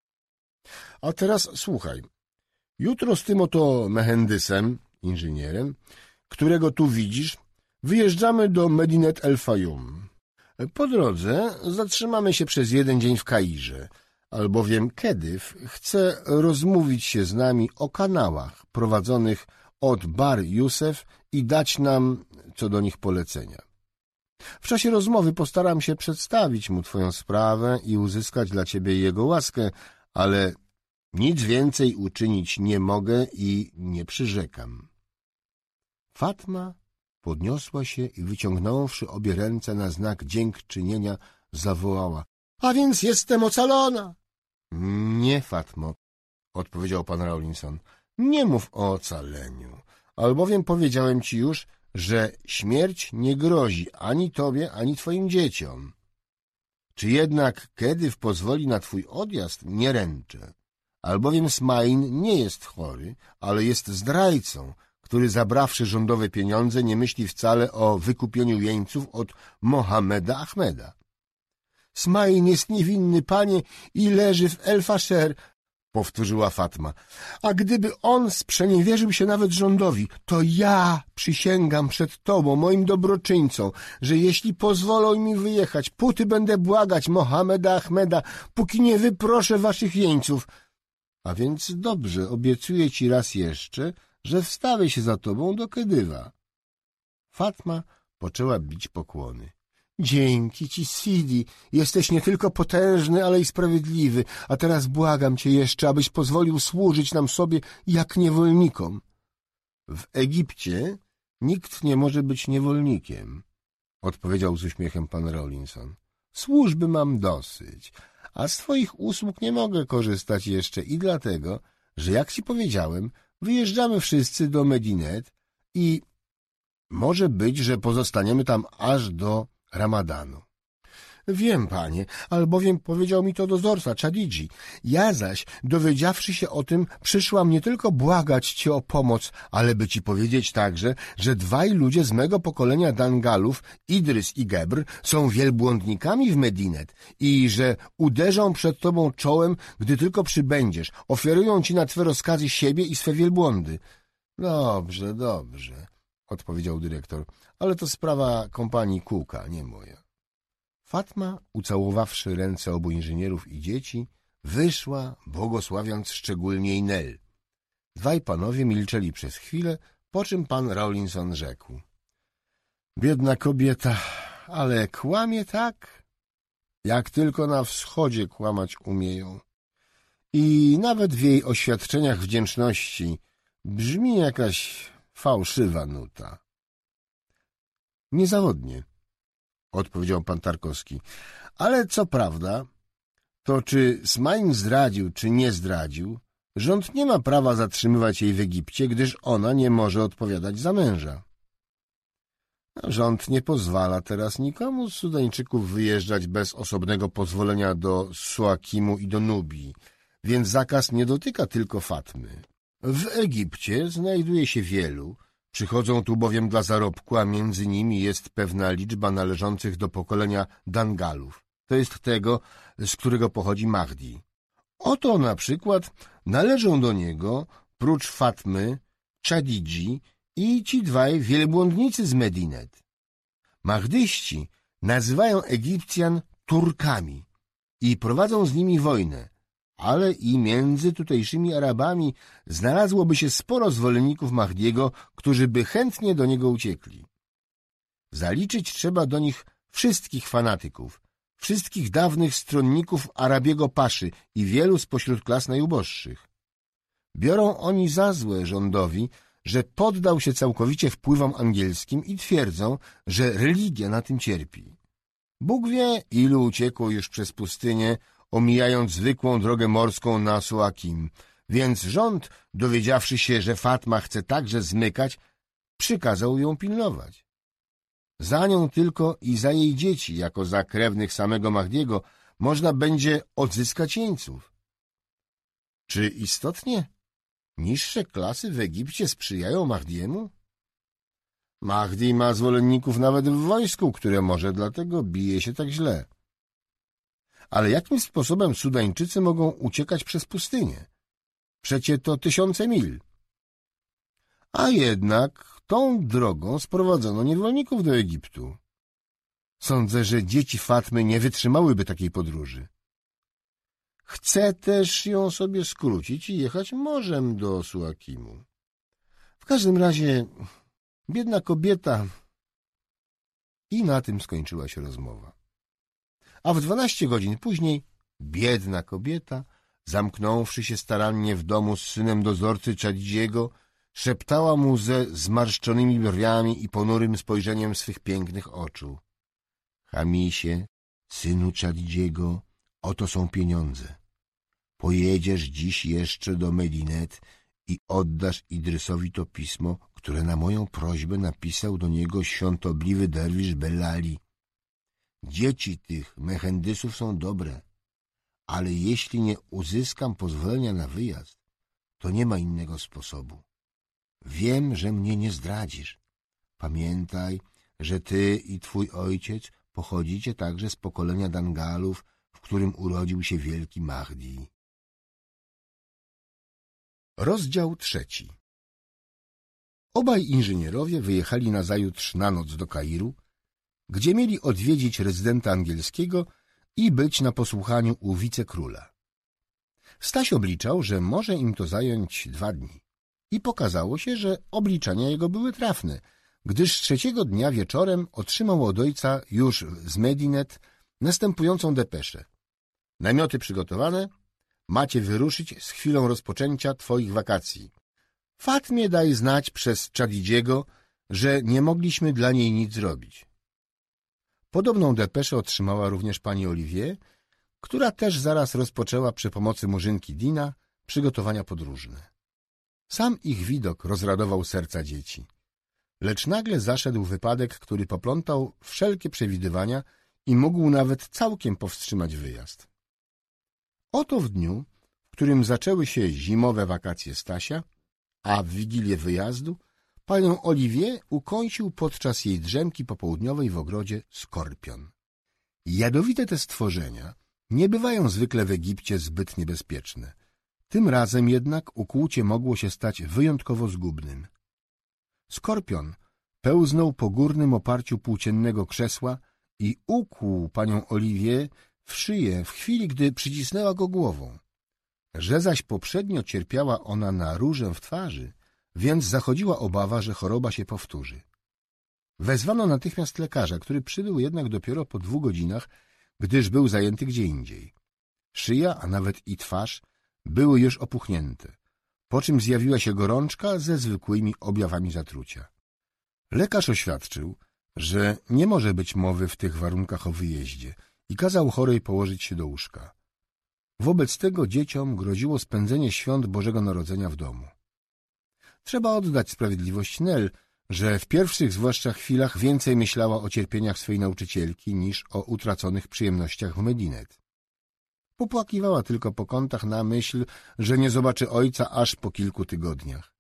A teraz słuchaj. Jutro z tym oto mehendysem, inżynierem, którego tu widzisz, wyjeżdżamy do Medinet El Fayum. Po drodze zatrzymamy się przez jeden dzień w Kairze, albowiem Kedyf chce rozmówić się z nami o kanałach prowadzonych od Bar Józef i dać nam co do nich polecenia. W czasie rozmowy postaram się przedstawić mu twoją sprawę i uzyskać dla ciebie jego łaskę, ale nic więcej uczynić nie mogę i nie przyrzekam. Fatma podniosła się i wyciągnąwszy obie ręce na znak dziękczynienia, zawołała — A więc jestem ocalona! — Nie, Fatmo — odpowiedział pan Rawlinson. — Nie mów o ocaleniu, albowiem powiedziałem ci już, że śmierć nie grozi ani tobie, ani twoim dzieciom. Czy jednak Kedyf pozwoli na twój odjazd, nie ręczę, albowiem Smain nie jest chory, ale jest zdrajcą, który zabrawszy rządowe pieniądze nie myśli wcale o wykupieniu jeńców od Mohameda Ahmeda. Smain jest niewinny, panie, i leży w El Fasher, powtórzyła Fatma. A gdyby on sprzeniewierzył się nawet rządowi, to ja przysięgam przed tobą, moim dobroczyńcą, że jeśli pozwolą mi wyjechać, póty będę błagać Mohameda Ahmeda, póki nie wyproszę waszych jeńców. A więc dobrze, obiecuję ci raz jeszcze, że wstawię się za tobą do Kedywa. Fatma poczęła bić pokłony. Dzięki ci, Sidi, jesteś nie tylko potężny, ale i sprawiedliwy, a teraz błagam cię jeszcze, abyś pozwolił służyć nam sobie jak niewolnikom. W Egipcie nikt nie może być niewolnikiem, odpowiedział z uśmiechem pan Rawlinson. Służby mam dosyć, a z twoich usług nie mogę korzystać jeszcze i dlatego, że jak ci powiedziałem, wyjeżdżamy wszyscy do Medinet i może być, że pozostaniemy tam aż do Ramadanu. Wiem, panie, albowiem powiedział mi to dozorca Chadidzi. Ja zaś, dowiedziawszy się o tym, przyszłam nie tylko błagać cię o pomoc, ale by ci powiedzieć także, że dwaj ludzie z mego pokolenia Dangalów, Idrys i Gebr, są wielbłądnikami w Medinet i że uderzą przed tobą czołem, gdy tylko przybędziesz, ofiarują ci na twe rozkazy siebie i swe wielbłądy. Dobrze, dobrze, odpowiedział dyrektor, ale to sprawa kompanii Kuka, nie moja. Fatma, ucałowawszy ręce obu inżynierów i dzieci, wyszła, błogosławiąc szczególnie Nel. Dwaj panowie milczeli przez chwilę, po czym pan Rawlinson rzekł. Biedna kobieta, ale kłamie tak, jak tylko na wschodzie kłamać umieją. I nawet w jej oświadczeniach wdzięczności brzmi jakaś fałszywa nuta. Niezawodnie, odpowiedział pan Tarkowski, ale co prawda, to czy Smain zdradził, czy nie zdradził, rząd nie ma prawa zatrzymywać jej w Egipcie, gdyż ona nie może odpowiadać za męża. Rząd nie pozwala teraz nikomu z Sudańczyków wyjeżdżać bez osobnego pozwolenia do Suakimu i do Nubii, więc zakaz nie dotyka tylko Fatmy. W Egipcie znajduje się wielu, przychodzą tu bowiem dla zarobku, a między nimi jest pewna liczba należących do pokolenia Dangalów, to jest tego, z którego pochodzi Mahdi. Oto na przykład należą do niego, prócz Fatmy, Chadidzi i ci dwaj wielbłądnicy z Medinet. Mahdyści nazywają Egipcjan Turkami i prowadzą z nimi wojnę, ale i między tutejszymi Arabami znalazłoby się sporo zwolenników Mahdiego, którzy by chętnie do niego uciekli. Zaliczyć trzeba do nich wszystkich fanatyków, wszystkich dawnych stronników Arabiego Paszy i wielu spośród klas najuboższych. Biorą oni za złe rządowi, że poddał się całkowicie wpływom angielskim i twierdzą, że religia na tym cierpi. Bóg wie, ilu uciekło już przez pustynię, omijając zwykłą drogę morską na Suakim, więc rząd, dowiedziawszy się, że Fatma chce także zmykać, przykazał ją pilnować. Za nią tylko i za jej dzieci, jako za krewnych samego Mahdiego, można będzie odzyskać jeńców. Czy istotnie niższe klasy w Egipcie sprzyjają Mahdiemu? Mahdi ma zwolenników nawet w wojsku, które może dlatego bije się tak źle. Ale jakim sposobem Sudańczycy mogą uciekać przez pustynię? Przecie to tysiące mil. A jednak tą drogą sprowadzono niewolników do Egiptu. Sądzę, że dzieci Fatmy nie wytrzymałyby takiej podróży. Chce też ją sobie skrócić i jechać morzem do Suakimu. W każdym razie, biedna kobieta... I na tym skończyła się rozmowa. A w dwanaście godzin później biedna kobieta, zamknąwszy się starannie w domu z synem dozorcy Chadidziego, szeptała mu ze zmarszczonymi brwiami i ponurym spojrzeniem swych pięknych oczu: Hamisie, synu Chadidziego, oto są pieniądze. Pojedziesz dziś jeszcze do Medinet i oddasz Idrysowi to pismo, które na moją prośbę napisał do niego świątobliwy derwisz Bellali. Dzieci tych Mehendysów są dobre, ale jeśli nie uzyskam pozwolenia na wyjazd, to nie ma innego sposobu. Wiem, że mnie nie zdradzisz. Pamiętaj, że ty i twój ojciec pochodzicie także z pokolenia Dangalów, w którym urodził się wielki Mahdi. Rozdział trzeci. Obaj inżynierowie wyjechali nazajutrz na noc do Kairu, gdzie mieli odwiedzić rezydenta angielskiego i być na posłuchaniu u wicekróla. Staś obliczał, że może im to zająć dwa dni. I pokazało się, że obliczenia jego były trafne, gdyż trzeciego dnia wieczorem otrzymał od ojca już z Medinet następującą depeszę. Namioty przygotowane, macie wyruszyć z chwilą rozpoczęcia twoich wakacji. Fatmie daj znać przez Chadidziego, że nie mogliśmy dla niej nic zrobić. Podobną depeszę otrzymała również pani Olivier, która też zaraz rozpoczęła przy pomocy murzynki Dina przygotowania podróżne. Sam ich widok rozradował serca dzieci. Lecz nagle zaszedł wypadek, który poplątał wszelkie przewidywania i mógł nawet całkiem powstrzymać wyjazd. Oto w dniu, w którym zaczęły się zimowe wakacje Stasia, a w wigilię wyjazdu, panią Olivier ukąsił podczas jej drzemki popołudniowej w ogrodzie skorpion. Jadowite te stworzenia nie bywają zwykle w Egipcie zbyt niebezpieczne. Tym razem jednak ukłucie mogło się stać wyjątkowo zgubnym. Skorpion pełznął po górnym oparciu płóciennego krzesła i ukłuł panią Olivier w szyję w chwili, gdy przycisnęła go głową. Że zaś poprzednio cierpiała ona na różę w twarzy, więc zachodziła obawa, że choroba się powtórzy. Wezwano natychmiast lekarza, który przybył jednak dopiero po dwóch godzinach, gdyż był zajęty gdzie indziej. Szyja, a nawet i twarz były już opuchnięte, po czym zjawiła się gorączka ze zwykłymi objawami zatrucia. Lekarz oświadczył, że nie może być mowy w tych warunkach o wyjeździe i kazał chorej położyć się do łóżka. Wobec tego dzieciom groziło spędzenie świąt Bożego Narodzenia w domu. Trzeba oddać sprawiedliwość Nel, że w pierwszych zwłaszcza chwilach więcej myślała o cierpieniach swej nauczycielki niż o utraconych przyjemnościach w Medinet. Popłakiwała tylko po kątach na myśl, że nie zobaczy ojca aż po kilku tygodniach.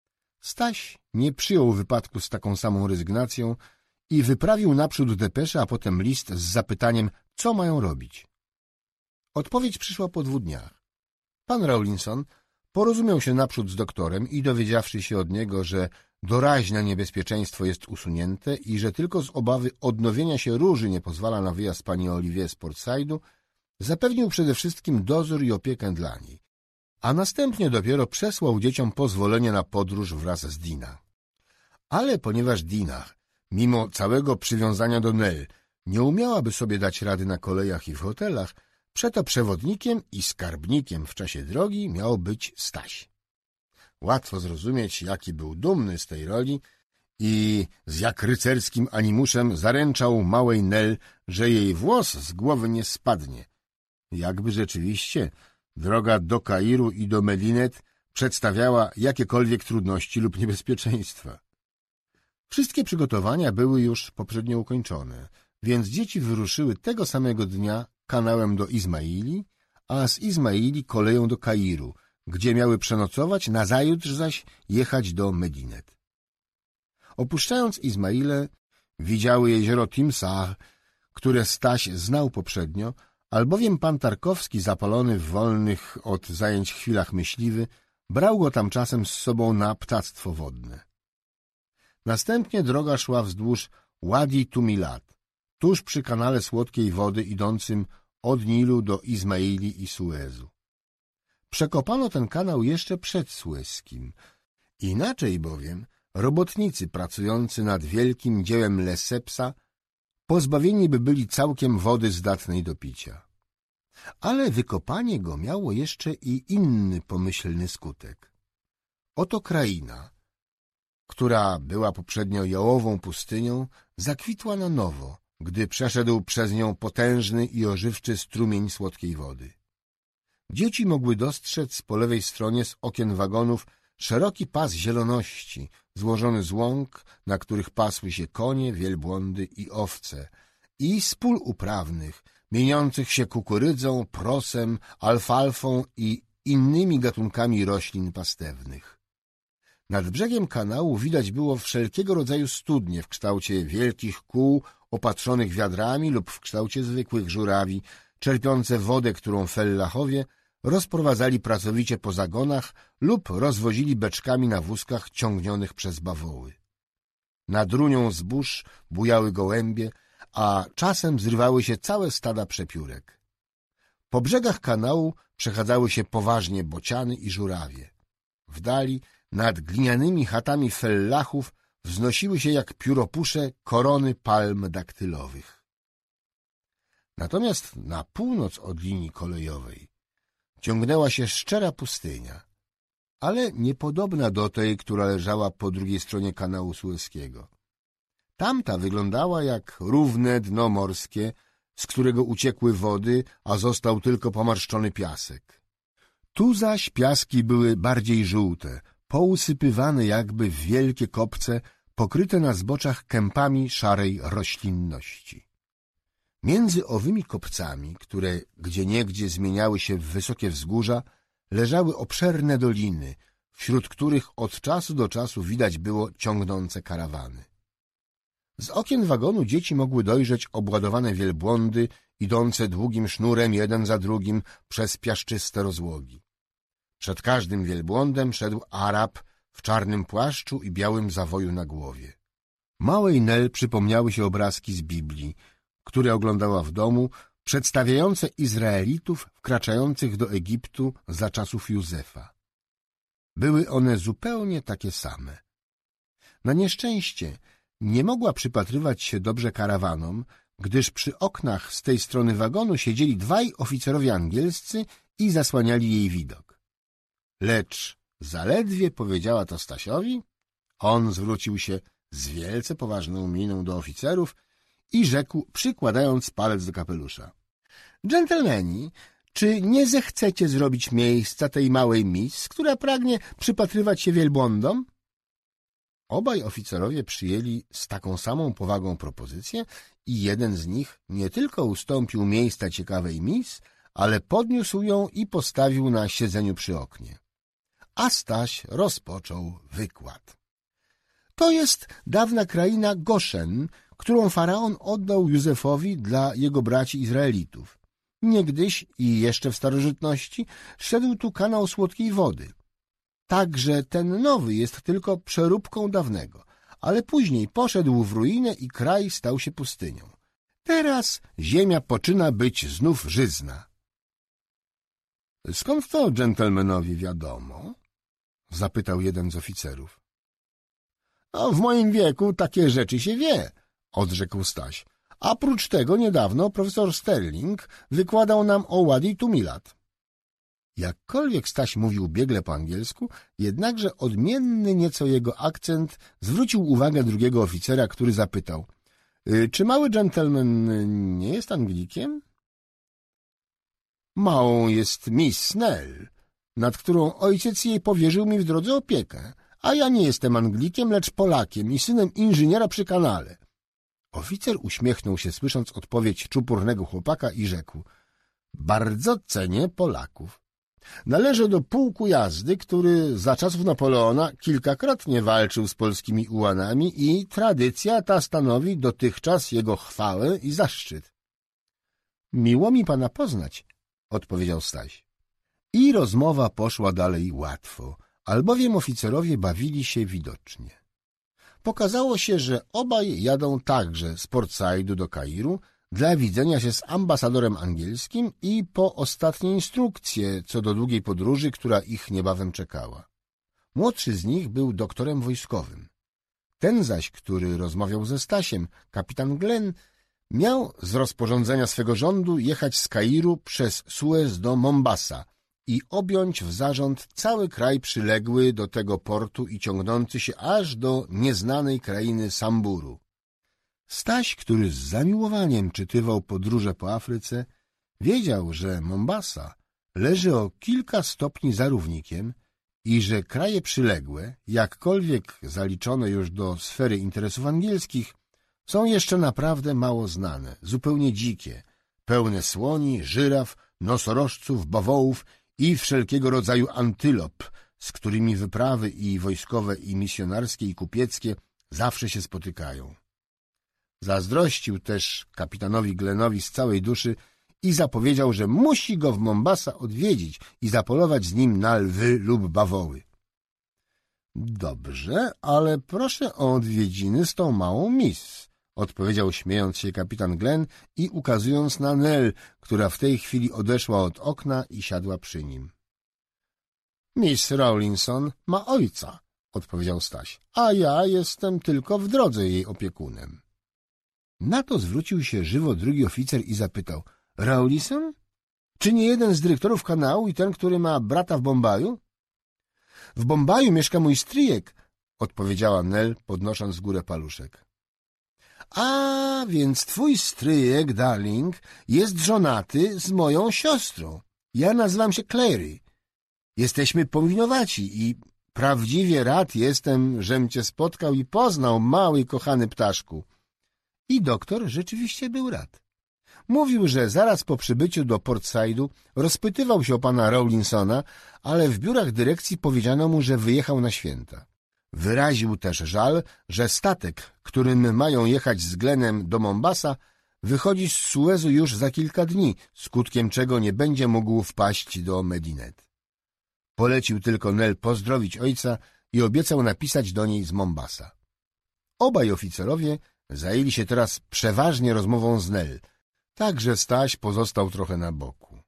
Staś nie przyjął wypadku z taką samą rezygnacją i wyprawił naprzód depeszę, a potem list z zapytaniem, co mają robić. Odpowiedź przyszła po dwóch dniach. Pan Rawlinson porozumiał się naprzód z doktorem i dowiedziawszy się od niego, że doraźne niebezpieczeństwo jest usunięte i że tylko z obawy odnowienia się róży nie pozwala na wyjazd pani Olivier z Portside'u, zapewnił przede wszystkim dozór i opiekę dla niej, a następnie dopiero przesłał dzieciom pozwolenie na podróż wraz z Dina. Ale ponieważ Dina, mimo całego przywiązania do Nel, nie umiałaby sobie dać rady na kolejach i w hotelach, przeto przewodnikiem i skarbnikiem w czasie drogi miał być Staś. Łatwo zrozumieć, jaki był dumny z tej roli i z jak rycerskim animuszem zaręczał małej Nel, że jej włos z głowy nie spadnie. Jakby rzeczywiście droga do Kairu i do Medinet przedstawiała jakiekolwiek trudności lub niebezpieczeństwa. Wszystkie przygotowania były już poprzednio ukończone, więc dzieci wyruszyły tego samego dnia kanałem do Izmaili, a z Izmaili koleją do Kairu, gdzie miały przenocować, nazajutrz zaś jechać do Medinet. Opuszczając Izmailę, widziały jezioro Timsah, które Staś znał poprzednio, albowiem pan Tarkowski, zapalony w wolnych od zajęć chwilach myśliwy, brał go tam czasem z sobą na ptactwo wodne. Następnie droga szła wzdłuż Wadi Tumilat, tuż przy kanale słodkiej wody idącym od Nilu do Izmaili i Suezu. Przekopano ten kanał jeszcze przed Suezkim. Inaczej bowiem robotnicy pracujący nad wielkim dziełem Lesepsa pozbawieni by byli całkiem wody zdatnej do picia. Ale wykopanie go miało jeszcze i inny pomyślny skutek. Oto kraina, która była poprzednio jałową pustynią, zakwitła na nowo, gdy przeszedł przez nią potężny i ożywczy strumień słodkiej wody. Dzieci mogły dostrzec po lewej stronie z okien wagonów szeroki pas zieloności, złożony z łąk, na których pasły się konie, wielbłądy i owce, i z pól uprawnych, mieniących się kukurydzą, prosem, alfalfą i innymi gatunkami roślin pastewnych. Nad brzegiem kanału widać było wszelkiego rodzaju studnie w kształcie wielkich kół opatrzonych wiadrami lub w kształcie zwykłych żurawi, czerpiące wodę, którą fellachowie rozprowadzali pracowicie po zagonach lub rozwozili beczkami na wózkach ciągnionych przez bawoły. Nad runią zbóż bujały gołębie, a czasem zrywały się całe stada przepiórek. Po brzegach kanału przechadzały się poważnie bociany i żurawie. W dali, nad glinianymi chatami fellachów, wznosiły się jak pióropusze korony palm daktylowych. Natomiast na północ od linii kolejowej ciągnęła się szczera pustynia, ale niepodobna do tej, która leżała po drugiej stronie kanału Sueskiego. Tamta wyglądała jak równe dno morskie, z którego uciekły wody, a został tylko pomarszczony piasek. Tu zaś piaski były bardziej żółte, pousypywane jakby w wielkie kopce, pokryte na zboczach kępami szarej roślinności. Między owymi kopcami, które gdzieniegdzie zmieniały się w wysokie wzgórza, leżały obszerne doliny, wśród których od czasu do czasu widać było ciągnące karawany. Z okien wagonu dzieci mogły dojrzeć obładowane wielbłądy, idące długim sznurem jeden za drugim przez piaszczyste rozłogi. Przed każdym wielbłądem szedł Arab w czarnym płaszczu i białym zawoju na głowie. Małej Nel przypomniały się obrazki z Biblii, które oglądała w domu, przedstawiające Izraelitów wkraczających do Egiptu za czasów Józefa. Były one zupełnie takie same. Na nieszczęście nie mogła przypatrywać się dobrze karawanom, gdyż przy oknach z tej strony wagonu siedzieli dwaj oficerowie angielscy i zasłaniali jej widok. Lecz zaledwie powiedziała to Stasiowi, on zwrócił się z wielce poważną miną do oficerów i rzekł, przykładając palec do kapelusza: dżentelmeni, czy nie zechcecie zrobić miejsca tej małej miss, która pragnie przypatrywać się wielbłądom? Obaj oficerowie przyjęli z taką samą powagą propozycję i jeden z nich nie tylko ustąpił miejsca ciekawej miss, ale podniósł ją i postawił na siedzeniu przy oknie. A Staś rozpoczął wykład. To jest dawna kraina Goszen, którą faraon oddał Józefowi dla jego braci Izraelitów. Niegdyś i jeszcze w starożytności szedł tu kanał słodkiej wody. tak że ten nowy jest tylko przeróbką dawnego, ale później poszedł w ruinę i kraj stał się pustynią. Teraz ziemia poczyna być znów żyzna. — Skąd to dżentelmenowi wiadomo? — zapytał jeden z oficerów. — No, w moim wieku takie rzeczy się wie — odrzekł Staś. — A prócz tego niedawno profesor Sterling wykładał nam o Wadi Tumilat. Jakkolwiek Staś mówił biegle po angielsku, jednakże odmienny nieco jego akcent zwrócił uwagę drugiego oficera, który zapytał: — Czy mały dżentelmen nie jest Anglikiem? — Małą jest Miss Snell, nad którą ojciec jej powierzył mi w drodze opiekę, a ja nie jestem Anglikiem, lecz Polakiem i synem inżyniera przy kanale. Oficer uśmiechnął się, słysząc odpowiedź czupurnego chłopaka i rzekł: — Bardzo cenię Polaków. Należę do pułku jazdy, który za czasów Napoleona kilkakrotnie walczył z polskimi ułanami i tradycja ta stanowi dotychczas jego chwałę i zaszczyt. — Miło mi pana poznać — odpowiedział Staś. I rozmowa poszła dalej łatwo, albowiem oficerowie bawili się widocznie. Pokazało się, że obaj jadą także z Port Saidu do Kairu dla widzenia się z ambasadorem angielskim i po ostatnie instrukcje co do długiej podróży, która ich niebawem czekała. Młodszy z nich był doktorem wojskowym. Ten zaś, który rozmawiał ze Stasiem, kapitan Glenn, miał z rozporządzenia swego rządu jechać z Kairu przez Suez do Mombasa i objąć w zarząd cały kraj przyległy do tego portu i ciągnący się aż do nieznanej krainy Samburu. Staś, który z zamiłowaniem czytywał podróże po Afryce, wiedział, że Mombasa leży o kilka stopni za równikiem i że kraje przyległe, jakkolwiek zaliczone już do sfery interesów angielskich, są jeszcze naprawdę mało znane, zupełnie dzikie, pełne słoni, żyraf, nosorożców, bawołów i wszelkiego rodzaju antylop, z którymi wyprawy i wojskowe, i misjonarskie, i kupieckie zawsze się spotykają. Zazdrościł też kapitanowi Glenowi z całej duszy i zapowiedział, że musi go w Mombasa odwiedzić i zapolować z nim na lwy lub bawoły. — Dobrze, ale proszę o odwiedziny z tą małą miss — odpowiedział śmiejąc się kapitan Glenn i ukazując na Nell, która w tej chwili odeszła od okna i siadła przy nim. — Miss Rawlinson ma ojca — odpowiedział Staś, — a ja jestem tylko w drodze jej opiekunem. Na to zwrócił się żywo drugi oficer i zapytał: — Rawlinson? Czy nie jeden z dyrektorów kanału i ten, który ma brata w Bombaju? — W Bombaju mieszka mój stryjek — odpowiedziała Nell, podnosząc w górę paluszek. — A, więc twój stryjek, darling, jest żonaty z moją siostrą. Ja nazywam się Clary. Jesteśmy powinowaci i prawdziwie rad jestem, żem cię spotkał i poznał, mały kochany ptaszku. I doktor rzeczywiście był rad. Mówił, że zaraz po przybyciu do Port Saidu rozpytywał się o pana Rawlinsona, ale w biurach dyrekcji powiedziano mu, że wyjechał na święta. Wyraził też żal, że statek, którym mają jechać z Glenem do Mombasa, wychodzi z Suezu już za kilka dni, skutkiem czego nie będzie mógł wpaść do Medinet. Polecił tylko Nell pozdrowić ojca i obiecał napisać do niej z Mombasa. Obaj oficerowie zajęli się teraz przeważnie rozmową z Nell, tak że Staś pozostał trochę na boku.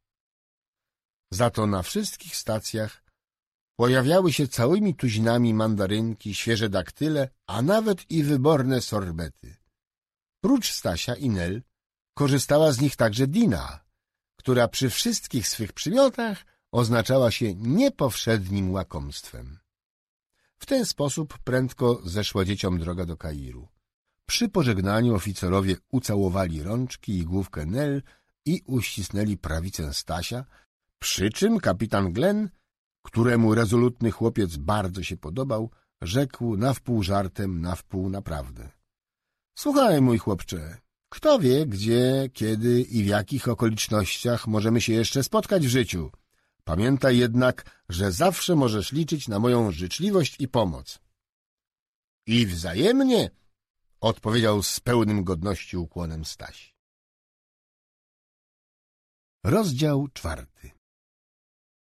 Za to na wszystkich stacjach pojawiały się całymi tuzinami mandarynki, świeże daktyle, a nawet i wyborne sorbety. Prócz Stasia i Nell korzystała z nich także Dina, która przy wszystkich swych przymiotach oznaczała się niepowszednim łakomstwem. W ten sposób prędko zeszła dzieciom droga do Kairu. Przy pożegnaniu oficerowie ucałowali rączki i główkę Nell i uścisnęli prawicę Stasia, przy czym kapitan Glenn, któremu rezolutny chłopiec bardzo się podobał, rzekł na wpół żartem, na wpół naprawdę: — Słuchaj, mój chłopcze, kto wie, gdzie, kiedy i w jakich okolicznościach możemy się jeszcze spotkać w życiu. Pamiętaj jednak, że zawsze możesz liczyć na moją życzliwość i pomoc. — I wzajemnie — odpowiedział z pełnym godności ukłonem Staś. Rozdział czwarty.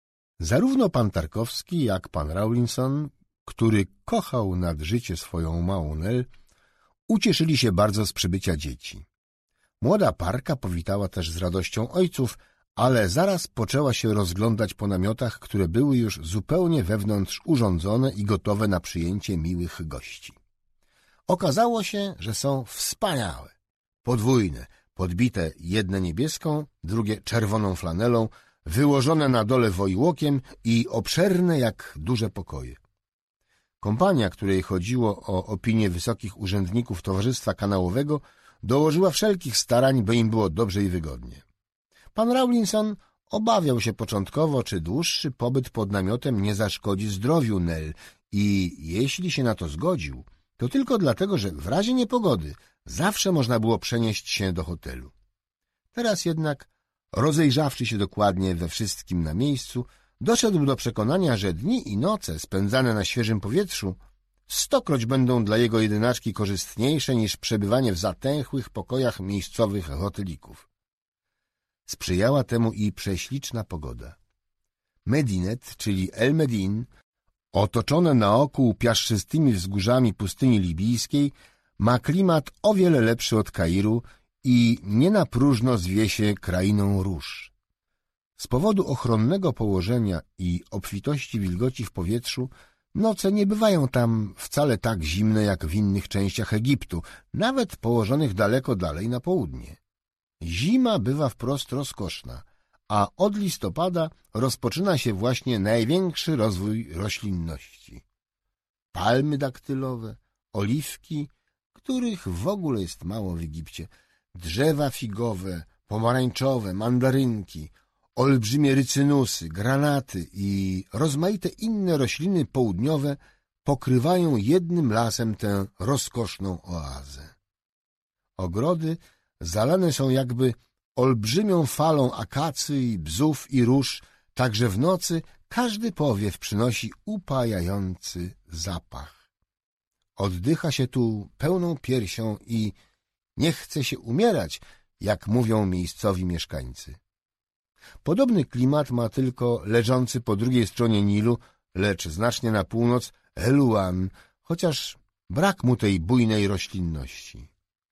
Zarówno pan Tarkowski, jak pan Rawlinson, który kochał nad życie swoją małą Nel, ucieszyli się bardzo z przybycia dzieci. Młoda parka powitała też z radością ojców, ale zaraz poczęła się rozglądać po namiotach, które były już zupełnie wewnątrz urządzone i gotowe na przyjęcie miłych gości. Okazało się, że są wspaniałe, podwójne, podbite jedne niebieską, drugie czerwoną flanelą, wyłożone na dole wojłokiem i obszerne jak duże pokoje. Kompania, której chodziło o opinię wysokich urzędników Towarzystwa Kanałowego, dołożyła wszelkich starań, by im było dobrze i wygodnie. Pan Rawlinson obawiał się początkowo, czy dłuższy pobyt pod namiotem nie zaszkodzi zdrowiu Nel i jeśli się na to zgodził, to tylko dlatego, że w razie niepogody zawsze można było przenieść się do hotelu. Teraz jednak, rozejrzawszy się dokładnie we wszystkim na miejscu, doszedł do przekonania, że dni i noce spędzane na świeżym powietrzu stokroć będą dla jego jedynaczki korzystniejsze niż przebywanie w zatęchłych pokojach miejscowych hotelików. Sprzyjała temu i prześliczna pogoda. Medinet, czyli El Medin, otoczone naokół piaszczystymi wzgórzami pustyni libijskiej, ma klimat o wiele lepszy od Kairu i nie na próżno zwie się krainą róż. Z powodu ochronnego położenia i obfitości wilgoci w powietrzu noce nie bywają tam wcale tak zimne jak w innych częściach Egiptu, nawet położonych daleko dalej na południe. Zima bywa wprost rozkoszna, a od listopada rozpoczyna się właśnie największy rozwój roślinności. Palmy daktylowe, oliwki, których w ogóle jest mało w Egipcie, drzewa figowe, pomarańczowe, mandarynki, olbrzymie rycynusy, granaty i rozmaite inne rośliny południowe pokrywają jednym lasem tę rozkoszną oazę. Ogrody zalane są jakby olbrzymią falą akacji, bzów i róż, tak że w nocy każdy powiew przynosi upajający zapach. Oddycha się tu pełną piersią i nie chce się umierać, jak mówią miejscowi mieszkańcy. Podobny klimat ma tylko leżący po drugiej stronie Nilu, lecz znacznie na północ, Heluan, chociaż brak mu tej bujnej roślinności.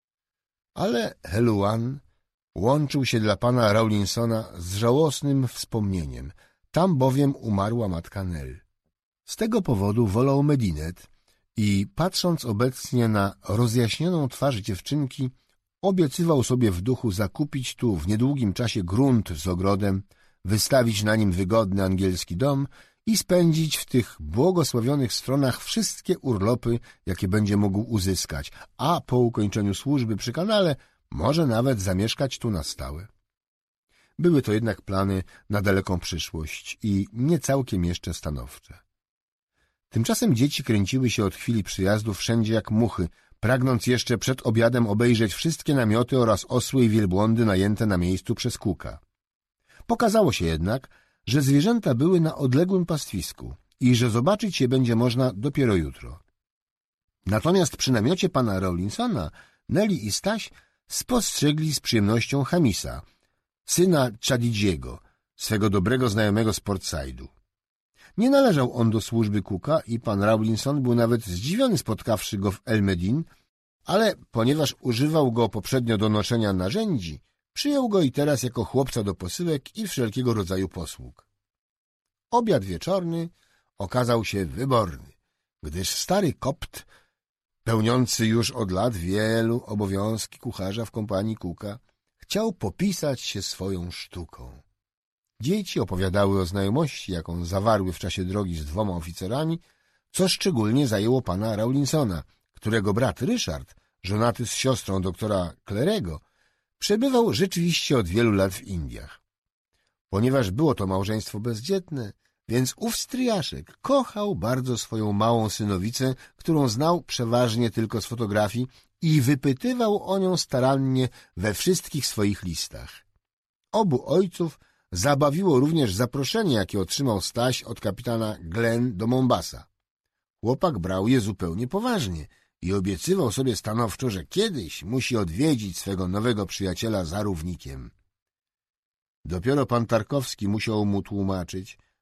Ale Heluan łączył się dla pana Rawlinsona z żałosnym wspomnieniem, tam bowiem umarła matka Nel. Z tego powodu wolał Medinet i, patrząc obecnie na rozjaśnioną twarz dziewczynki, obiecywał sobie w duchu zakupić tu w niedługim czasie grunt z ogrodem, wystawić na nim wygodny angielski dom i spędzić w tych błogosławionych stronach wszystkie urlopy, jakie będzie mógł uzyskać, a po ukończeniu służby przy kanale może nawet zamieszkać tu na stałe. Były to jednak plany na daleką przyszłość i nie całkiem jeszcze stanowcze. Tymczasem dzieci kręciły się od chwili przyjazdu wszędzie jak muchy, pragnąc jeszcze przed obiadem obejrzeć wszystkie namioty oraz osły i wielbłądy najęte na miejscu przez Cooka. Pokazało się jednak, że zwierzęta były na odległym pastwisku i że zobaczyć je będzie można dopiero jutro. Natomiast przy namiocie pana Rawlinsona Nelly i Staś spostrzegli z przyjemnością Hamisa, syna Chadidziego, swego dobrego znajomego z Portside'u. Nie należał on do służby Cooka i pan Rawlinson był nawet zdziwiony, spotkawszy go w El Medin, ale ponieważ używał go poprzednio do noszenia narzędzi, przyjął go i teraz jako chłopca do posyłek i wszelkiego rodzaju posług. Obiad wieczorny okazał się wyborny, gdyż stary kopt, pełniący już od lat wielu obowiązki kucharza w kompanii Cooka, chciał popisać się swoją sztuką. Dzieci opowiadały o znajomości, jaką zawarły w czasie drogi z dwoma oficerami, co szczególnie zajęło pana Rawlinsona, którego brat Ryszard, żonaty z siostrą doktora Clarego, przebywał rzeczywiście od wielu lat w Indiach. Ponieważ było to małżeństwo bezdzietne, więc ów stryjaszek kochał bardzo swoją małą synowicę, którą znał przeważnie tylko z fotografii i wypytywał o nią starannie we wszystkich swoich listach. Obu ojców zabawiło również zaproszenie, jakie otrzymał Staś od kapitana Glenn do Mombasa. Chłopak brał je zupełnie poważnie i obiecywał sobie stanowczo, że kiedyś musi odwiedzić swego nowego przyjaciela za równikiem. Dopiero pan Tarkowski musiał mu tłumaczyć,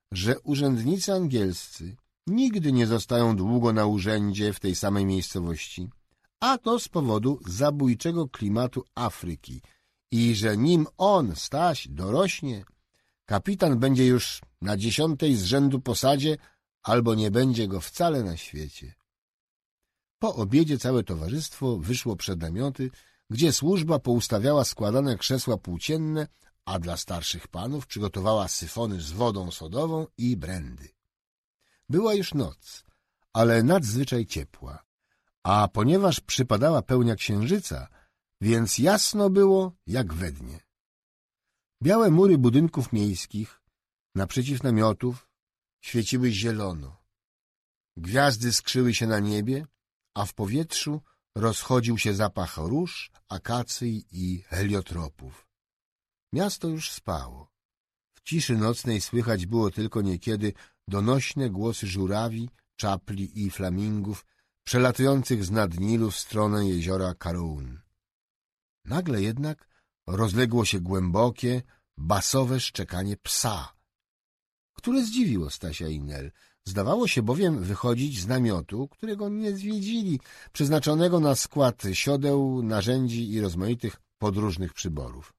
że urzędnicy angielscy nigdy nie zostają długo na urzędzie w tej samej miejscowości, a to z powodu zabójczego klimatu Afryki i że nim on, Staś, dorośnie, kapitan będzie już na dziesiątej z rzędu posadzie albo nie będzie go wcale na świecie. Po obiedzie całe towarzystwo wyszło przed namioty, gdzie służba poustawiała składane krzesła płócienne, a dla starszych panów przygotowała syfony z wodą sodową i brędy. Była już noc, ale nadzwyczaj ciepła, a ponieważ przypadała pełnia księżyca, więc jasno było jak we dnie. Białe mury budynków miejskich, naprzeciw namiotów, świeciły zielono. Gwiazdy skrzyły się na niebie, a w powietrzu rozchodził się zapach róż, akacyj i heliotropów. Miasto już spało. W ciszy nocnej słychać było tylko niekiedy donośne głosy żurawi, czapli i flamingów przelatujących z nad Nilu w stronę jeziora Karoun. Nagle jednak rozległo się głębokie, basowe szczekanie psa, które zdziwiło Stasia i Nel. Zdawało się bowiem wychodzić z namiotu, którego nie zwiedzili, przeznaczonego na skład siodeł, narzędzi i rozmaitych podróżnych przyborów.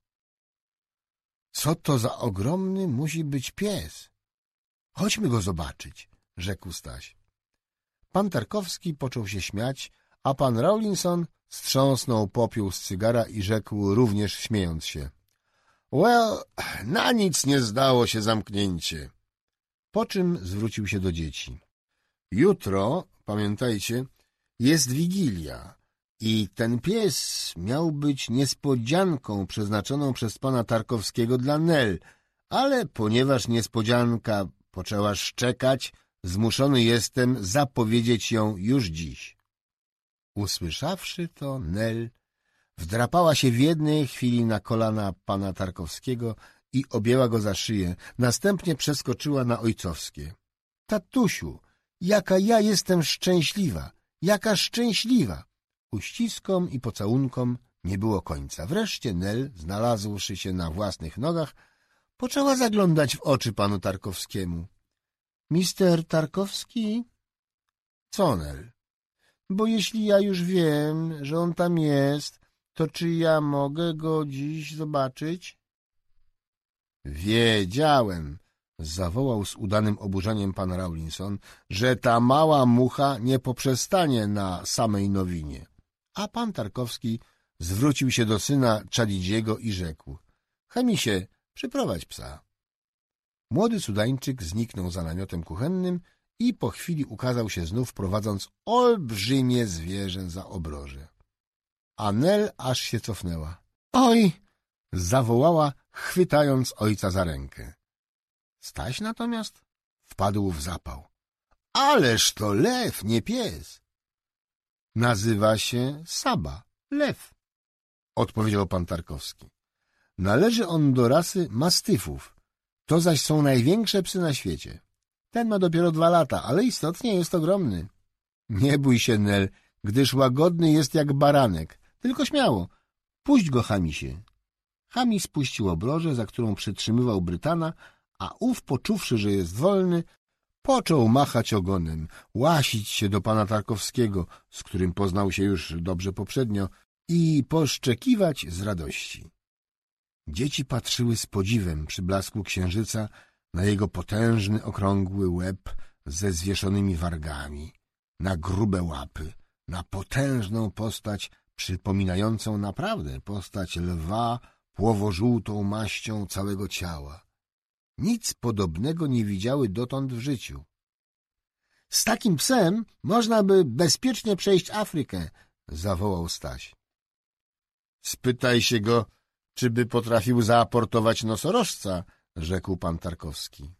Co to za ogromny musi być pies? Chodźmy go zobaczyć, rzekł Staś. Pan Tarkowski począł się śmiać, a pan Rawlinson strząsnął popiół z cygara i rzekł, również śmiejąc się: Well, na nic nie zdało się zamknięcie. Po czym zwrócił się do dzieci. Jutro, pamiętajcie, jest Wigilia i ten pies miał być niespodzianką przeznaczoną przez pana Tarkowskiego dla Nel, ale ponieważ niespodzianka poczęła szczekać, zmuszony jestem zapowiedzieć ją już dziś. Usłyszawszy to, Nel wdrapała się w jednej chwili na kolana pana Tarkowskiego i objęła go za szyję, następnie przeskoczyła na ojcowskie. Tatusiu, jaka ja jestem szczęśliwa, jaka szczęśliwa! Uściskom i pocałunkom nie było końca. Wreszcie Nel, znalazłszy się na własnych nogach, poczęła zaglądać w oczy panu Tarkowskiemu. Mister Tarkowski? Co, Nel? Bo jeśli ja już wiem, że on tam jest, to czy ja mogę go dziś zobaczyć? Wiedziałem, zawołał z udanym oburzeniem pan Rawlinson, że ta mała mucha nie poprzestanie na samej nowinie. A pan Tarkowski zwrócił się do syna Chadidziego i rzekł: Chemisie, przyprowadź psa. Młody Sudańczyk zniknął za namiotem kuchennym i po chwili ukazał się znów, prowadząc olbrzymie zwierzę za obroże. A Nel aż się cofnęła. Oj! Zawołała, chwytając ojca za rękę. Staś natomiast wpadł w zapał. Ależ to lew, nie pies. Nazywa się Saba, lew, odpowiedział pan Tarkowski. Należy on do rasy mastyfów, to zaś są największe psy na świecie. Ten ma dopiero dwa lata, ale istotnie jest ogromny. Nie bój się, Nel, gdyż łagodny jest jak baranek. Tylko śmiało, puść go, Hamisie. Hami spuścił obrożę, za którą przytrzymywał Brytana, a ów, poczuwszy, że jest wolny, począł machać ogonem, łasić się do pana Tarkowskiego, z którym poznał się już dobrze poprzednio, i poszczekiwać z radości. Dzieci patrzyły z podziwem przy blasku księżyca na jego potężny, okrągły łeb ze zwieszonymi wargami, na grube łapy, na potężną postać przypominającą naprawdę postać lwa płowo-żółtą maścią całego ciała. Nic podobnego nie widziały dotąd w życiu. Z takim psem można by bezpiecznie przejść Afrykę, zawołał Staś. Spytaj się go, czy by potrafił zaaportować nosorożca, rzekł pan Tarkowski.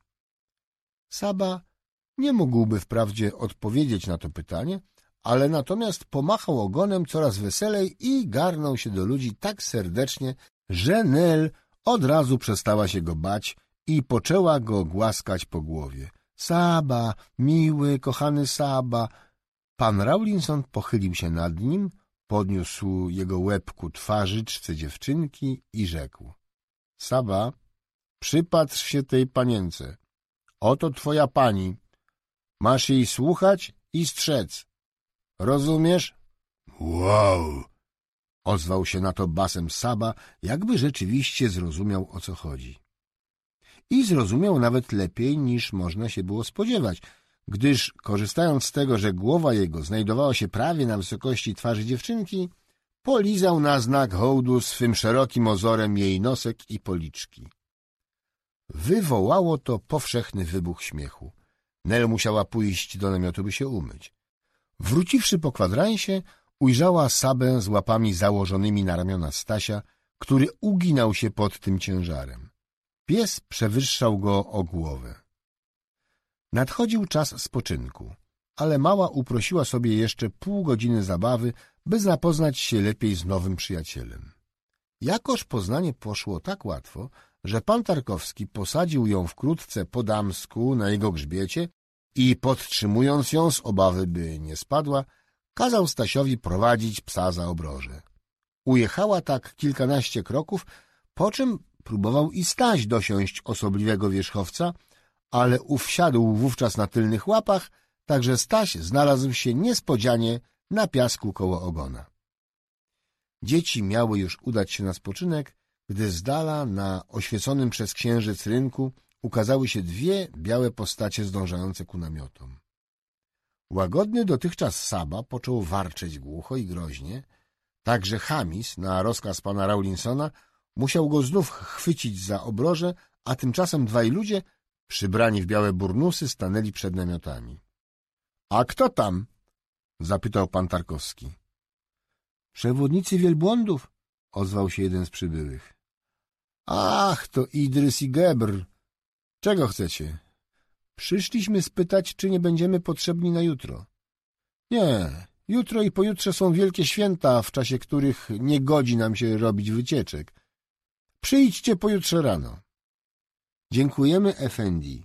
Saba nie mógłby wprawdzie odpowiedzieć na to pytanie, ale natomiast pomachał ogonem coraz weselej i garnął się do ludzi tak serdecznie, że Nel od razu przestała się go bać i poczęła go głaskać po głowie. Saba, miły, kochany Saba. Pan Rawlinson pochylił się nad nim, podniósł jego łeb ku twarzyczce dziewczynki i rzekł: Saba, przypatrz się tej panience. oto twoja pani. Masz jej słuchać i strzec. Rozumiesz? Wow! Ozwał się na to basem Saba, jakby rzeczywiście zrozumiał, o co chodzi. I zrozumiał nawet lepiej, niż można się było spodziewać, gdyż, korzystając z tego, że głowa jego znajdowała się prawie na wysokości twarzy dziewczynki, polizał na znak hołdu swym szerokim ozorem jej nosek i policzki. Wywołało to powszechny wybuch śmiechu. Nel musiała pójść do namiotu, by się umyć. Wróciwszy po kwadransie, ujrzała Sabę z łapami założonymi na ramiona Stasia, który uginał się pod tym ciężarem. Pies przewyższał go o głowę. Nadchodził czas spoczynku, ale mała uprosiła sobie jeszcze pół godziny zabawy, by zapoznać się lepiej z nowym przyjacielem. Jakoż poznanie poszło tak łatwo, że pan Tarkowski posadził ją wkrótce po damsku na jego grzbiecie i, podtrzymując ją z obawy, by nie spadła, kazał Stasiowi prowadzić psa za obroże. Ujechała tak kilkanaście kroków, po czym próbował i Staś dosiąść osobliwego wierzchowca, ale ów siadł wówczas na tylnych łapach, tak że Staś znalazł się niespodzianie na piasku koło ogona. Dzieci miały już udać się na spoczynek, gdy z dala na oświeconym przez księżyc rynku ukazały się dwie białe postacie zdążające ku namiotom. Łagodny dotychczas Saba począł warczeć głucho i groźnie, tak że Chamis na rozkaz pana Rawlinsona musiał go znów chwycić za obroże, a tymczasem dwaj ludzie, przybrani w białe burnusy, stanęli przed namiotami. — A kto tam? — zapytał pan Tarkowski. — Przewodnicy wielbłądów — ozwał się jeden z przybyłych. — Ach, to Idrys i Gebr. Czego chcecie? — Przyszliśmy spytać, czy nie będziemy potrzebni na jutro. — Nie, jutro i pojutrze są wielkie święta, w czasie których nie godzi nam się robić wycieczek. Przyjdźcie pojutrze rano. — Dziękujemy, efendi.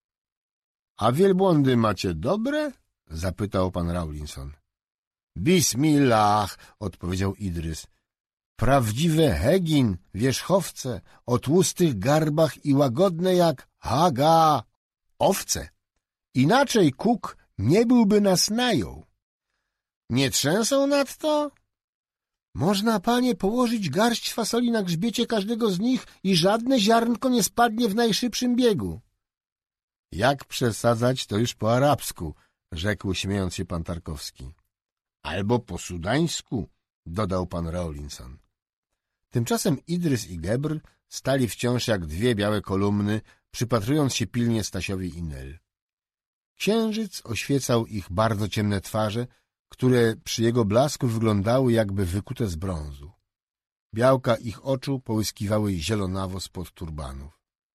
— A wielbłądy macie dobre? — zapytał pan Rawlinson. — Bismillah — odpowiedział Idrys. — Prawdziwe hegin, wierzchowce, o tłustych garbach i łagodne jak haga owce. Inaczej Kuk nie byłby nas najął. Nie trzęsą nadto? Można, panie, położyć garść fasoli na grzbiecie każdego z nich i żadne ziarnko nie spadnie w najszybszym biegu. Jak przesadzać, to już po arabsku, rzekł śmiejąc się pan Tarkowski. Albo po sudańsku, dodał pan Rawlinson. Tymczasem Idrys i Gebr stali wciąż jak dwie białe kolumny, przypatrując się pilnie Stasiowi i Nel. Księżyc oświecał ich bardzo ciemne twarze, które przy jego blasku wyglądały jakby wykute z brązu. Białka ich oczu połyskiwały zielonawo spod turbanów.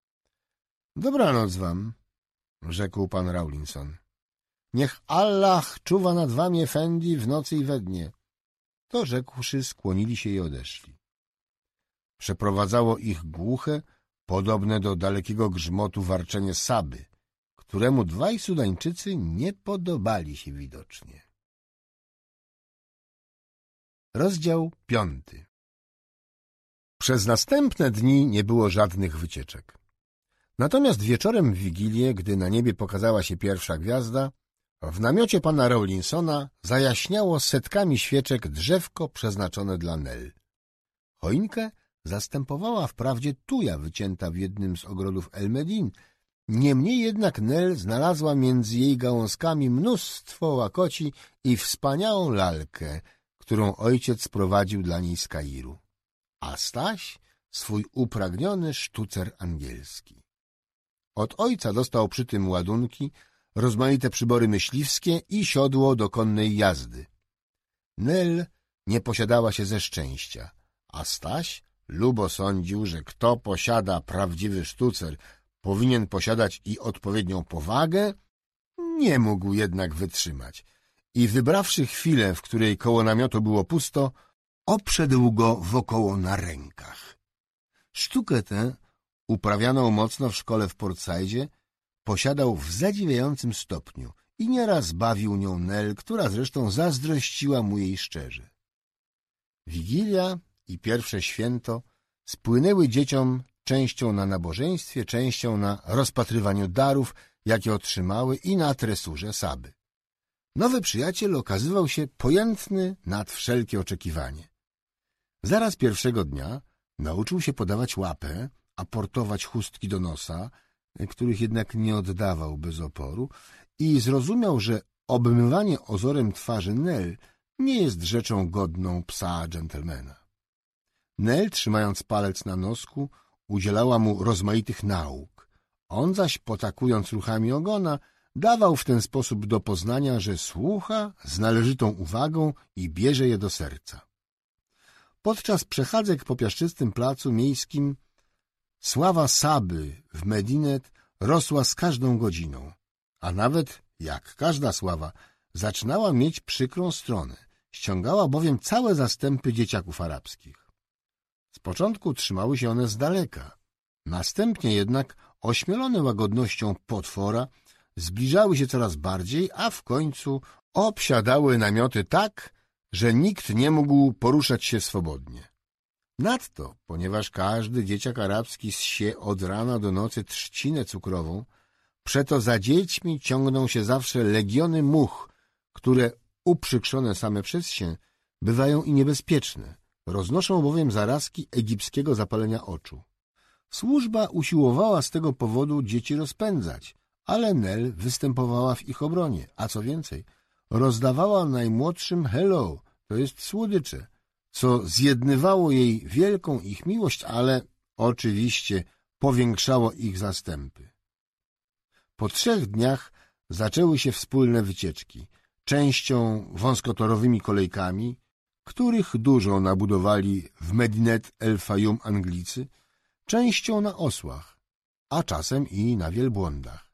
— Dobranoc wam — rzekł pan Rawlinson. — Niech Allah czuwa nad wami, efendi, w nocy i we dnie. To rzekłszy, skłonili się i odeszli. Przeprowadzało ich głuche, podobne do dalekiego grzmotu warczenie Saby, któremu dwaj Sudańczycy nie podobali się widocznie. Rozdział piąty. Przez następne dni nie było żadnych wycieczek. Natomiast wieczorem w Wigilię, gdy na niebie pokazała się pierwsza gwiazda, w namiocie pana Rawlinsona zajaśniało setkami świeczek drzewko przeznaczone dla Nel. Choinkę zastępowała wprawdzie tuja wycięta w jednym z ogrodów El Medin, niemniej jednak Nel znalazła między jej gałązkami mnóstwo łakoci i wspaniałą lalkę, którą ojciec sprowadził dla niej z Kairu, a Staś swój upragniony sztucer angielski. Od ojca dostał przy tym ładunki, rozmaite przybory myśliwskie i siodło do konnej jazdy. Nel nie posiadała się ze szczęścia, a Staś lubo sądził, że kto posiada prawdziwy sztucer, powinien posiadać i odpowiednią powagę, nie mógł jednak wytrzymać i wybrawszy chwilę, w której koło namiotu było pusto, obszedł go wokoło na rękach. Sztukę tę, uprawianą mocno w szkole w Portsaidzie, posiadał w zadziwiającym stopniu i nieraz bawił nią Nel, która zresztą zazdrościła mu jej szczerze. Wigilia i pierwsze święto spłynęły dzieciom częścią na nabożeństwie, częścią na rozpatrywaniu darów, jakie otrzymały i na tresurze Saby. Nowy przyjaciel okazywał się pojętny nad wszelkie oczekiwanie. Zaraz pierwszego dnia nauczył się podawać łapę, aportować chustki do nosa, których jednak nie oddawał bez oporu, i zrozumiał, że obmywanie ozorem twarzy Nel nie jest rzeczą godną psa dżentelmena. Nel, trzymając palec na nosku, udzielała mu rozmaitych nauk. On zaś, potakując ruchami ogona, dawał w ten sposób do poznania, że słucha z należytą uwagą i bierze je do serca. Podczas przechadzek po piaszczystym placu miejskim sława Saby w Medinet rosła z każdą godziną, a nawet, jak każda sława, zaczynała mieć przykrą stronę, ściągała bowiem całe zastępy dzieciaków arabskich. Z początku trzymały się one z daleka, następnie jednak, ośmielone łagodnością potwora, zbliżały się coraz bardziej, a w końcu obsiadały namioty tak, że nikt nie mógł poruszać się swobodnie. Nadto, ponieważ każdy dzieciak arabski zsie od rana do nocy trzcinę cukrową, przeto za dziećmi ciągną się zawsze legiony much, które, uprzykrzone same przez się, bywają i niebezpieczne, roznoszą bowiem zarazki egipskiego zapalenia oczu. Służba usiłowała z tego powodu dzieci rozpędzać, ale Nel występowała w ich obronie, a co więcej, rozdawała najmłodszym hello, to jest słodycze, co zjednywało jej wielką ich miłość, ale oczywiście powiększało ich zastępy. Po trzech dniach zaczęły się wspólne wycieczki, częścią wąskotorowymi kolejkami, których dużo nabudowali w Medinet el Fayum Anglicy, częścią na osłach, a czasem i na wielbłądach.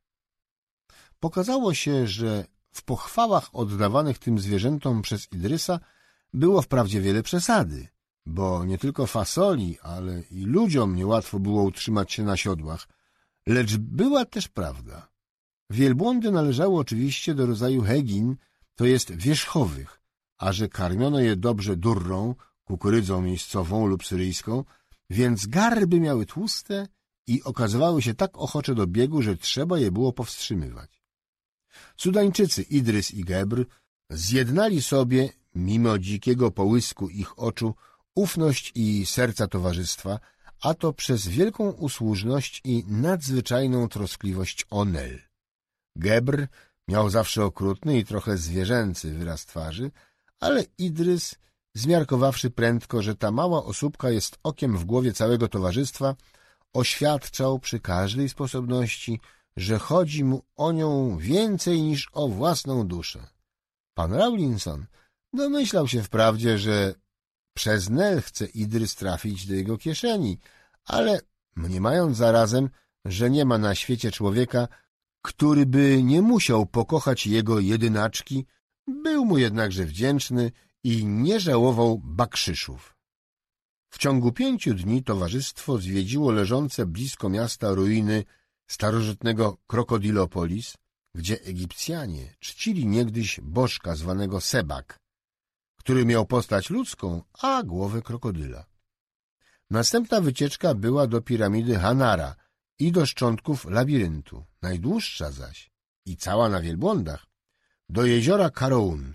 Pokazało się, że w pochwałach oddawanych tym zwierzętom przez Idrysa było wprawdzie wiele przesady, bo nie tylko fasoli, ale i ludziom niełatwo było utrzymać się na siodłach, lecz była też prawda. Wielbłądy należały oczywiście do rodzaju hegin, to jest wierzchowych, a że karmiono je dobrze durrą, kukurydzą miejscową lub syryjską, więc garby miały tłuste i okazywały się tak ochocze do biegu, że trzeba je było powstrzymywać. Sudańczycy Idrys i Gebr zjednali sobie, mimo dzikiego połysku ich oczu, ufność i serca towarzystwa, a to przez wielką usłużność i nadzwyczajną troskliwość o Nel. Gebr miał zawsze okrutny i trochę zwierzęcy wyraz twarzy, ale Idrys, zmiarkowawszy prędko, że ta mała osóbka jest okiem w głowie całego towarzystwa, oświadczał przy każdej sposobności, że chodzi mu o nią więcej niż o własną duszę. Pan Rawlinson domyślał się wprawdzie, że przez Nel chce Idrys trafić do jego kieszeni, ale mniemając zarazem, że nie ma na świecie człowieka, który by nie musiał pokochać jego jedynaczki, był mu jednakże wdzięczny i nie żałował bakszyszów. W ciągu pięciu dni towarzystwo zwiedziło leżące blisko miasta ruiny starożytnego Krokodilopolis, gdzie Egipcjanie czcili niegdyś bożka zwanego Sebak, który miał postać ludzką, a głowę krokodyla. Następna wycieczka była do piramidy Hanara i do szczątków labiryntu, najdłuższa zaś, i cała na wielbłądach, do jeziora Karoun.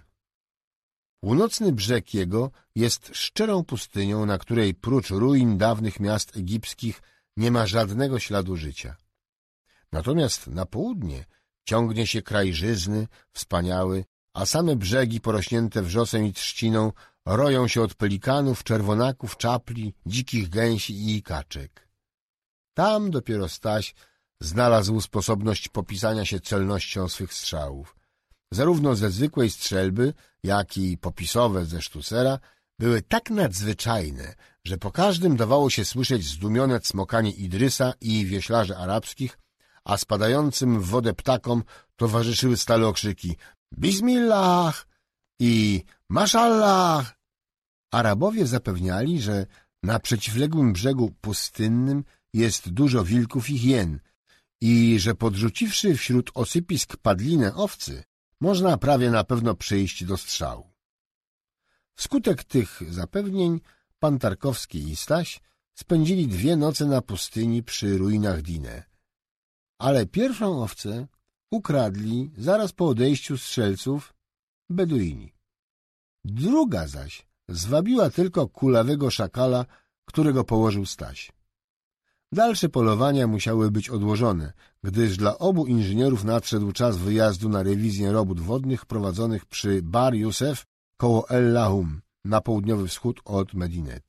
Północny brzeg jego jest szczerą pustynią, na której prócz ruin dawnych miast egipskich nie ma żadnego śladu życia. Natomiast na południe ciągnie się kraj żyzny, wspaniały, a same brzegi porośnięte wrzosem i trzciną roją się od pelikanów, czerwonaków, czapli, dzikich gęsi i kaczek. Tam dopiero Staś znalazł sposobność popisania się celnością swych strzałów. Zarówno ze zwykłej strzelby, jak i popisowe ze sztucera były tak nadzwyczajne, że po każdym dawało się słyszeć zdumione cmokanie Idrysa i wioślarzy arabskich, a spadającym w wodę ptakom towarzyszyły stale okrzyki Bismillah i Mashallah. Arabowie zapewniali, że na przeciwległym brzegu pustynnym jest dużo wilków i hien i że podrzuciwszy wśród osypisk padlinę owcy, można prawie na pewno przyjść do strzału. Wskutek tych zapewnień pan Tarkowski i Staś spędzili dwie noce na pustyni przy ruinach Dineh. Ale pierwszą owcę ukradli zaraz po odejściu strzelców Beduini. Druga zaś zwabiła tylko kulawego szakala, którego położył Staś. Dalsze polowania musiały być odłożone, gdyż dla obu inżynierów nadszedł czas wyjazdu na rewizję robót wodnych prowadzonych przy Bar Józef koło El Lahum, na południowy wschód od Medinet.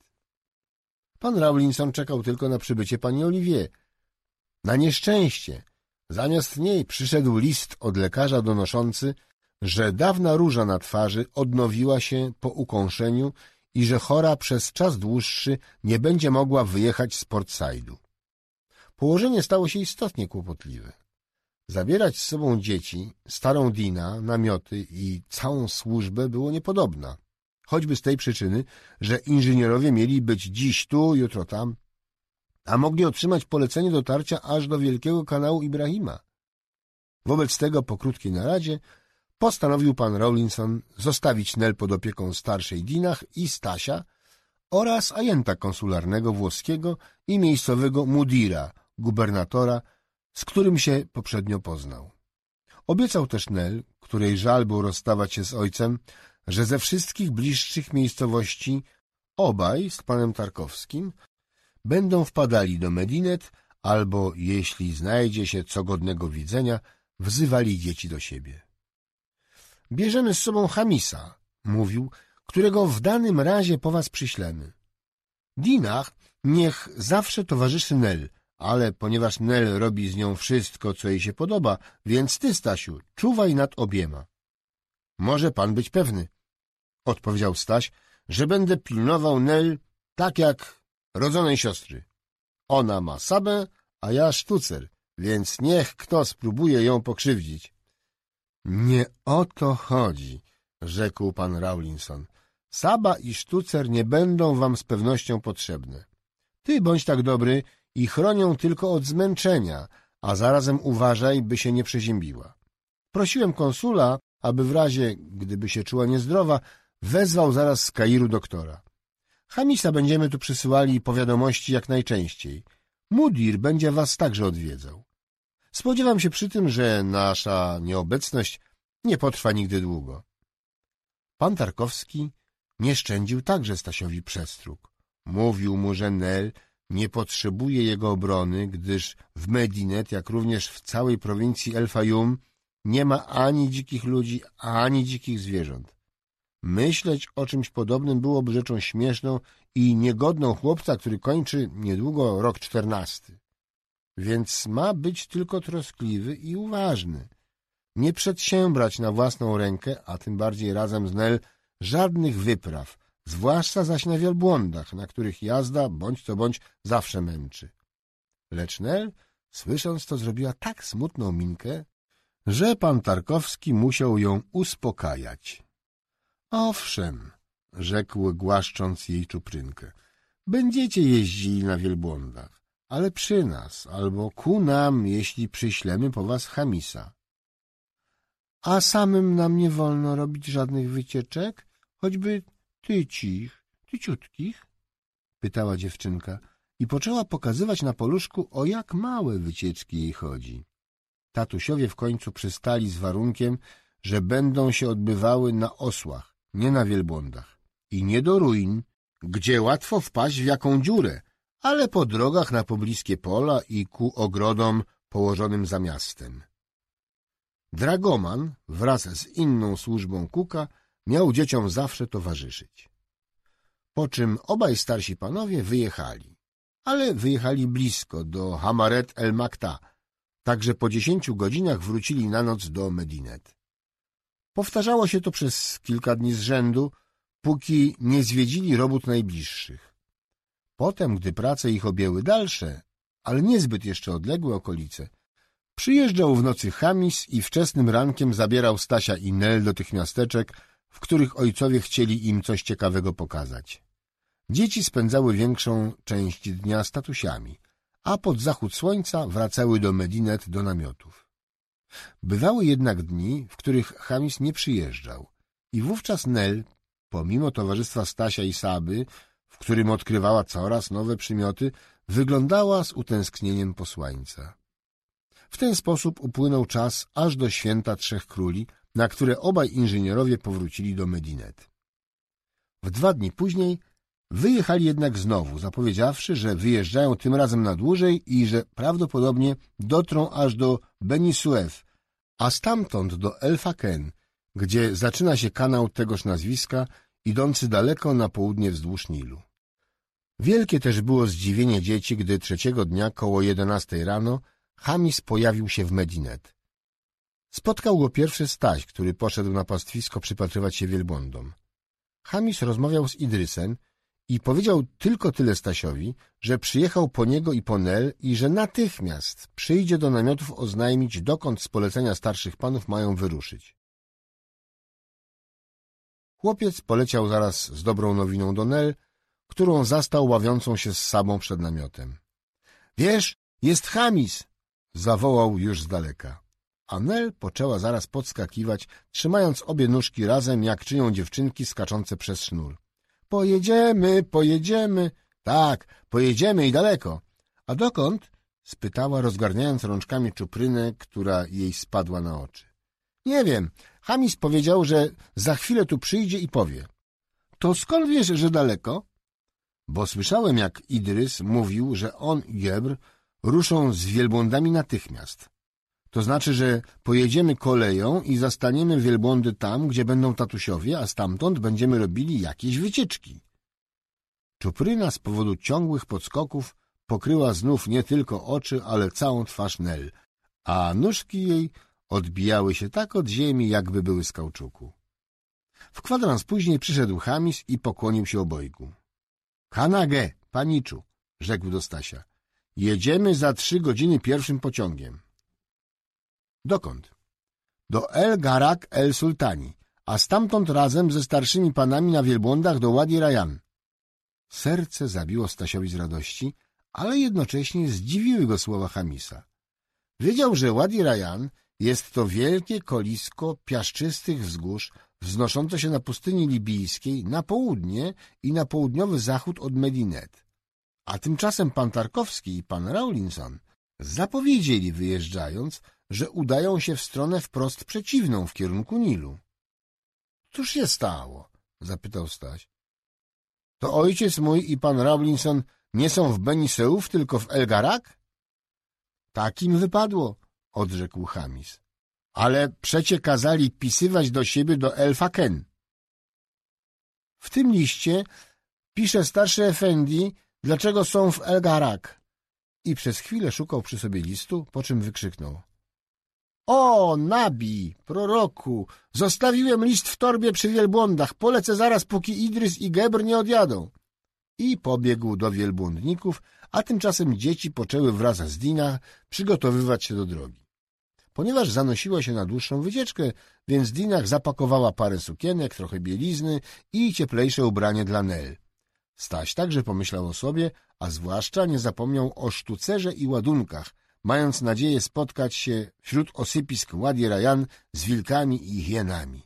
Pan Rawlinson czekał tylko na przybycie pani Olivier. Na nieszczęście zamiast niej przyszedł list od lekarza donoszący, że dawna róża na twarzy odnowiła się po ukąszeniu i że chora przez czas dłuższy nie będzie mogła wyjechać z Portside'u. Położenie stało się istotnie kłopotliwe. Zabierać z sobą dzieci, starą Dina, namioty i całą służbę było niepodobna, choćby z tej przyczyny, że inżynierowie mieli być dziś tu, jutro tam, a mogli otrzymać polecenie dotarcia aż do wielkiego kanału Ibrahima. Wobec tego po krótkiej naradzie postanowił pan Rawlinson zostawić Nel pod opieką starszej Dinah i Stasia oraz ajenta konsularnego włoskiego i miejscowego mudira, gubernatora, z którym się poprzednio poznał. Obiecał też Nel, której żal było rozstawać się z ojcem, że ze wszystkich bliższych miejscowości obaj z panem Tarkowskim będą wpadali do Medinet albo, jeśli znajdzie się co godnego widzenia, wzywali dzieci do siebie. Bierzemy z sobą Hamisa, mówił, którego w danym razie po was przyślemy. Dinah niech zawsze towarzyszy Nel, ale ponieważ Nel robi z nią wszystko, co jej się podoba, więc ty, Stasiu, czuwaj nad obiema. Może pan być pewny, odpowiedział Staś, że będę pilnował Nel tak jak rodzonej siostry. Ona ma Sabę, a ja sztucer, więc niech kto spróbuje ją pokrzywdzić. Nie o to chodzi, rzekł pan Rawlinson. Saba i sztucer nie będą wam z pewnością potrzebne. Ty bądź tak dobry i chronią tylko od zmęczenia, a zarazem uważaj, by się nie przeziębiła. Prosiłem konsula, aby w razie, gdyby się czuła niezdrowa, wezwał zaraz z Kairu doktora. Hamisa będziemy tu przysyłali po wiadomości jak najczęściej. Mudir będzie was także odwiedzał. Spodziewam się przy tym, że nasza nieobecność nie potrwa nigdy długo. Pan Tarkowski nie szczędził także Stasiowi przestróg. Mówił mu, że Nel nie potrzebuje jego obrony, gdyż w Medinet, jak również w całej prowincji El Fayum, nie ma ani dzikich ludzi, ani dzikich zwierząt. Myśleć o czymś podobnym byłoby rzeczą śmieszną i niegodną chłopca, który kończy niedługo rok czternasty. Więc ma być tylko troskliwy i uważny. Nie przedsiębrać na własną rękę, a tym bardziej razem z Nel, żadnych wypraw, zwłaszcza zaś na wielbłądach, na których jazda bądź co bądź zawsze męczy. Lecz Nel, słysząc to, zrobiła tak smutną minkę, że pan Tarkowski musiał ją uspokajać. Owszem, rzekł, głaszcząc jej czuprynkę, będziecie jeździli na wielbłądach, ale przy nas, albo ku nam, jeśli przyślemy po was Hamisa. A samym nam nie wolno robić żadnych wycieczek, choćby tycich, tyciutkich? Pytała dziewczynka i poczęła pokazywać na poluszku, o jak małe wycieczki jej chodzi. Tatusiowie w końcu przystali z warunkiem, że będą się odbywały na osłach, nie na wielbłądach i nie do ruin, gdzie łatwo wpaść w jaką dziurę, ale po drogach na pobliskie pola i ku ogrodom położonym za miastem. Dragoman wraz z inną służbą Kuka miał dzieciom zawsze towarzyszyć. Po czym obaj starsi panowie wyjechali, ale wyjechali blisko do Hamaret el Makta, także po dziesięciu godzinach wrócili na noc do Medinet. Powtarzało się to przez kilka dni z rzędu, póki nie zwiedzili robót najbliższych. Potem, gdy prace ich objęły dalsze, ale niezbyt jeszcze odległe okolice, przyjeżdżał w nocy Hamis i wczesnym rankiem zabierał Stasia i Nel do tych miasteczek, w których ojcowie chcieli im coś ciekawego pokazać. Dzieci spędzały większą część dnia z tatusiami, a pod zachód słońca wracały do Medinet do namiotów. Bywały jednak dni, w których Hamis nie przyjeżdżał i wówczas Nel, pomimo towarzystwa Stasia i Saby, w którym odkrywała coraz nowe przymioty, wyglądała z utęsknieniem posłańca. W ten sposób upłynął czas aż do święta Trzech Króli, na które obaj inżynierowie powrócili do Medinet. W dwa dni później wyjechali jednak znowu, zapowiedziawszy, że wyjeżdżają tym razem na dłużej i że prawdopodobnie dotrą aż do Beni Suef, a stamtąd do El Faken, gdzie zaczyna się kanał tegoż nazwiska, idący daleko na południe wzdłuż Nilu. Wielkie też było zdziwienie dzieci, gdy trzeciego dnia koło jedenastej rano Chamis pojawił się w Medinet. Spotkał go pierwszy Staś, który poszedł na pastwisko przypatrywać się wielbłądom. Chamis rozmawiał z Idrysem i powiedział tylko tyle Stasiowi, że przyjechał po niego i po Nel i że natychmiast przyjdzie do namiotów oznajmić, dokąd z polecenia starszych panów mają wyruszyć. Chłopiec poleciał zaraz z dobrą nowiną do Nel, którą zastał ławiącą się z Sabą przed namiotem. — Wiesz, jest Chamis! — zawołał już z daleka. A Nel poczęła zaraz podskakiwać, trzymając obie nóżki razem, jak czynią dziewczynki skaczące przez sznur. — Pojedziemy, pojedziemy! — Tak, pojedziemy i daleko. — A dokąd? — spytała, rozgarniając rączkami czuprynę, która jej spadła na oczy. — Nie wiem. Chamis powiedział, że za chwilę tu przyjdzie i powie. — To skąd wiesz, że daleko? — Bo słyszałem, jak Idrys mówił, że on i Gebr ruszą z wielbłądami natychmiast. To znaczy, że pojedziemy koleją i zastaniemy wielbłądy tam, gdzie będą tatusiowie, a stamtąd będziemy robili jakieś wycieczki. Czupryna z powodu ciągłych podskoków pokryła znów nie tylko oczy, ale całą twarz Nel, a nóżki jej odbijały się tak od ziemi, jakby były z kauczuku. W kwadrans później przyszedł Chamis i pokłonił się obojgu. — Kanagę, paniczu — rzekł do Stasia. — Jedziemy za trzy godziny pierwszym pociągiem. — Dokąd? — Do El Garak El Sultani, a stamtąd razem ze starszymi panami na wielbłądach do Wadi Rajan. Serce zabiło Stasiowi z radości, ale jednocześnie zdziwiły go słowa Chamisa. Wiedział, że Wadi Rajan jest to wielkie kolisko piaszczystych wzgórz wznoszące się na pustyni libijskiej na południe i na południowy zachód od Medinet. A tymczasem pan Tarkowski i pan Rawlinson zapowiedzieli wyjeżdżając, że udają się w stronę wprost przeciwną, w kierunku Nilu. — Cóż się stało? — zapytał Staś. — To ojciec mój i pan Rawlinson nie są w Beni Suef, tylko w El Garak? — Tak im wypadło — odrzekł Chamis. — Ale przecie kazali pisywać do siebie do El Faken. W tym liście pisze starszy Efendi, dlaczego są w El Garak. I przez chwilę szukał przy sobie listu, po czym wykrzyknął. — O, nabi, proroku, zostawiłem list w torbie przy wielbłądach, polecę zaraz, póki Idrys i Gebr nie odjadą. I pobiegł do wielbłądników, a tymczasem dzieci poczęły wraz z Dina przygotowywać się do drogi. Ponieważ zanosiła się na dłuższą wycieczkę, więc Dinah zapakowała parę sukienek, trochę bielizny i cieplejsze ubranie dla Nel. Staś także pomyślał o sobie, a zwłaszcza nie zapomniał o sztucerze i ładunkach, mając nadzieję spotkać się wśród osypisk Wadi Rajan z wilkami i hienami.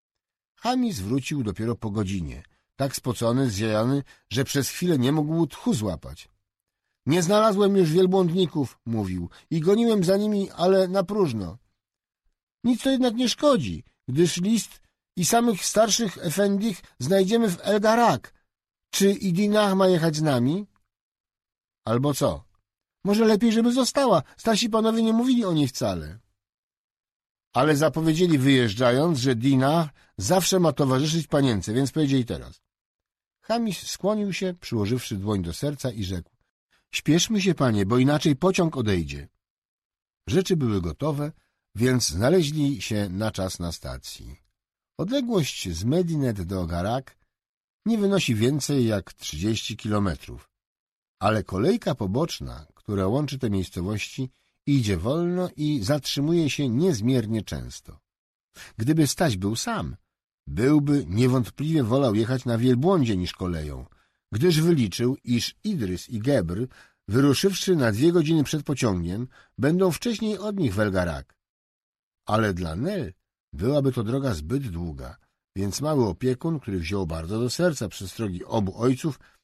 Chamis wrócił dopiero po godzinie, tak spocony, zziajany, że przez chwilę nie mógł tchu złapać. — Nie znalazłem już wielbłądników — mówił, — i goniłem za nimi, ale na próżno. — Nic to jednak nie szkodzi, gdyż list i samych starszych efendich znajdziemy w El Garak. Czy i Dinah ma jechać z nami? — Albo co? Może lepiej, żeby została. Starsi panowie nie mówili o niej wcale. Ale zapowiedzieli wyjeżdżając, że Dinah zawsze ma towarzyszyć panience, więc powiedzieli teraz. Chamis skłonił się, przyłożywszy dłoń do serca i rzekł. Śpieszmy się, panie, bo inaczej pociąg odejdzie. Rzeczy były gotowe, więc znaleźli się na czas na stacji. Odległość z Medinet do Garak nie wynosi więcej jak trzydzieści kilometrów, ale kolejka poboczna, która łączy te miejscowości, idzie wolno i zatrzymuje się niezmiernie często. Gdyby Staś był sam, byłby niewątpliwie wolał jechać na wielbłądzie niż koleją, gdyż wyliczył, iż Idrys i Gebr, wyruszywszy na dwie godziny przed pociągiem, będą wcześniej od nich w El Garak. Ale dla Nel byłaby to droga zbyt długa, więc mały opiekun, który wziął bardzo do serca przestrogi obu ojców,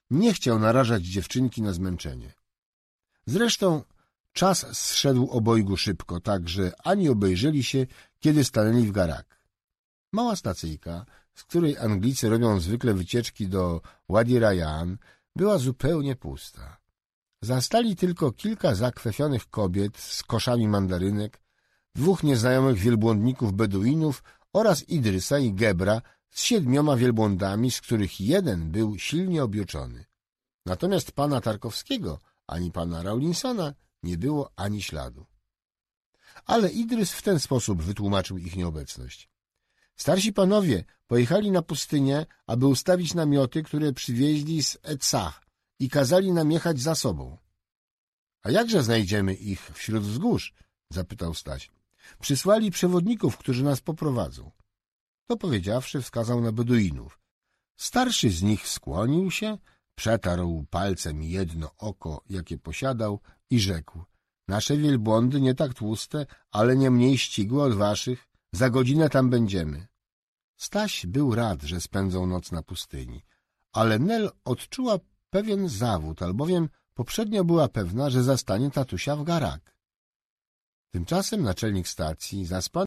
nie chciał narażać dziewczynki na zmęczenie. Zresztą czas zszedł obojgu szybko, tak że ani obejrzeli się, kiedy stanęli w Garak. Mała stacyjka, z której Anglicy robią zwykle wycieczki do Wadi Rayyan, była zupełnie pusta. Zastali tylko kilka zakwefionych kobiet z koszami mandarynek, dwóch nieznajomych wielbłądników Beduinów oraz Idrysa i Gebra z siedmioma wielbłądami, z których jeden był silnie objuczony. Natomiast pana Tarkowskiego ani pana Rawlinsona nie było ani śladu. Ale Idrys w ten sposób wytłumaczył ich nieobecność. Starsi panowie pojechali na pustynię, aby ustawić namioty, które przywieźli z Etsach i kazali nam jechać za sobą. — A jakże znajdziemy ich wśród wzgórz? — zapytał Staś. — Przysłali przewodników, którzy nas poprowadzą. To powiedziawszy, wskazał na Beduinów. Starszy z nich skłonił się, przetarł palcem jedno oko, jakie posiadał, i rzekł: — Nasze wielbłądy nie tak tłuste, ale nie mniej ścigłe od waszych. Za godzinę tam będziemy. Staś był rad, że spędzą noc na pustyni, ale Nel odczuła pewien zawód, albowiem poprzednio była pewna, że zastanie tatusia w Garak. Tymczasem naczelnik stacji, zaspany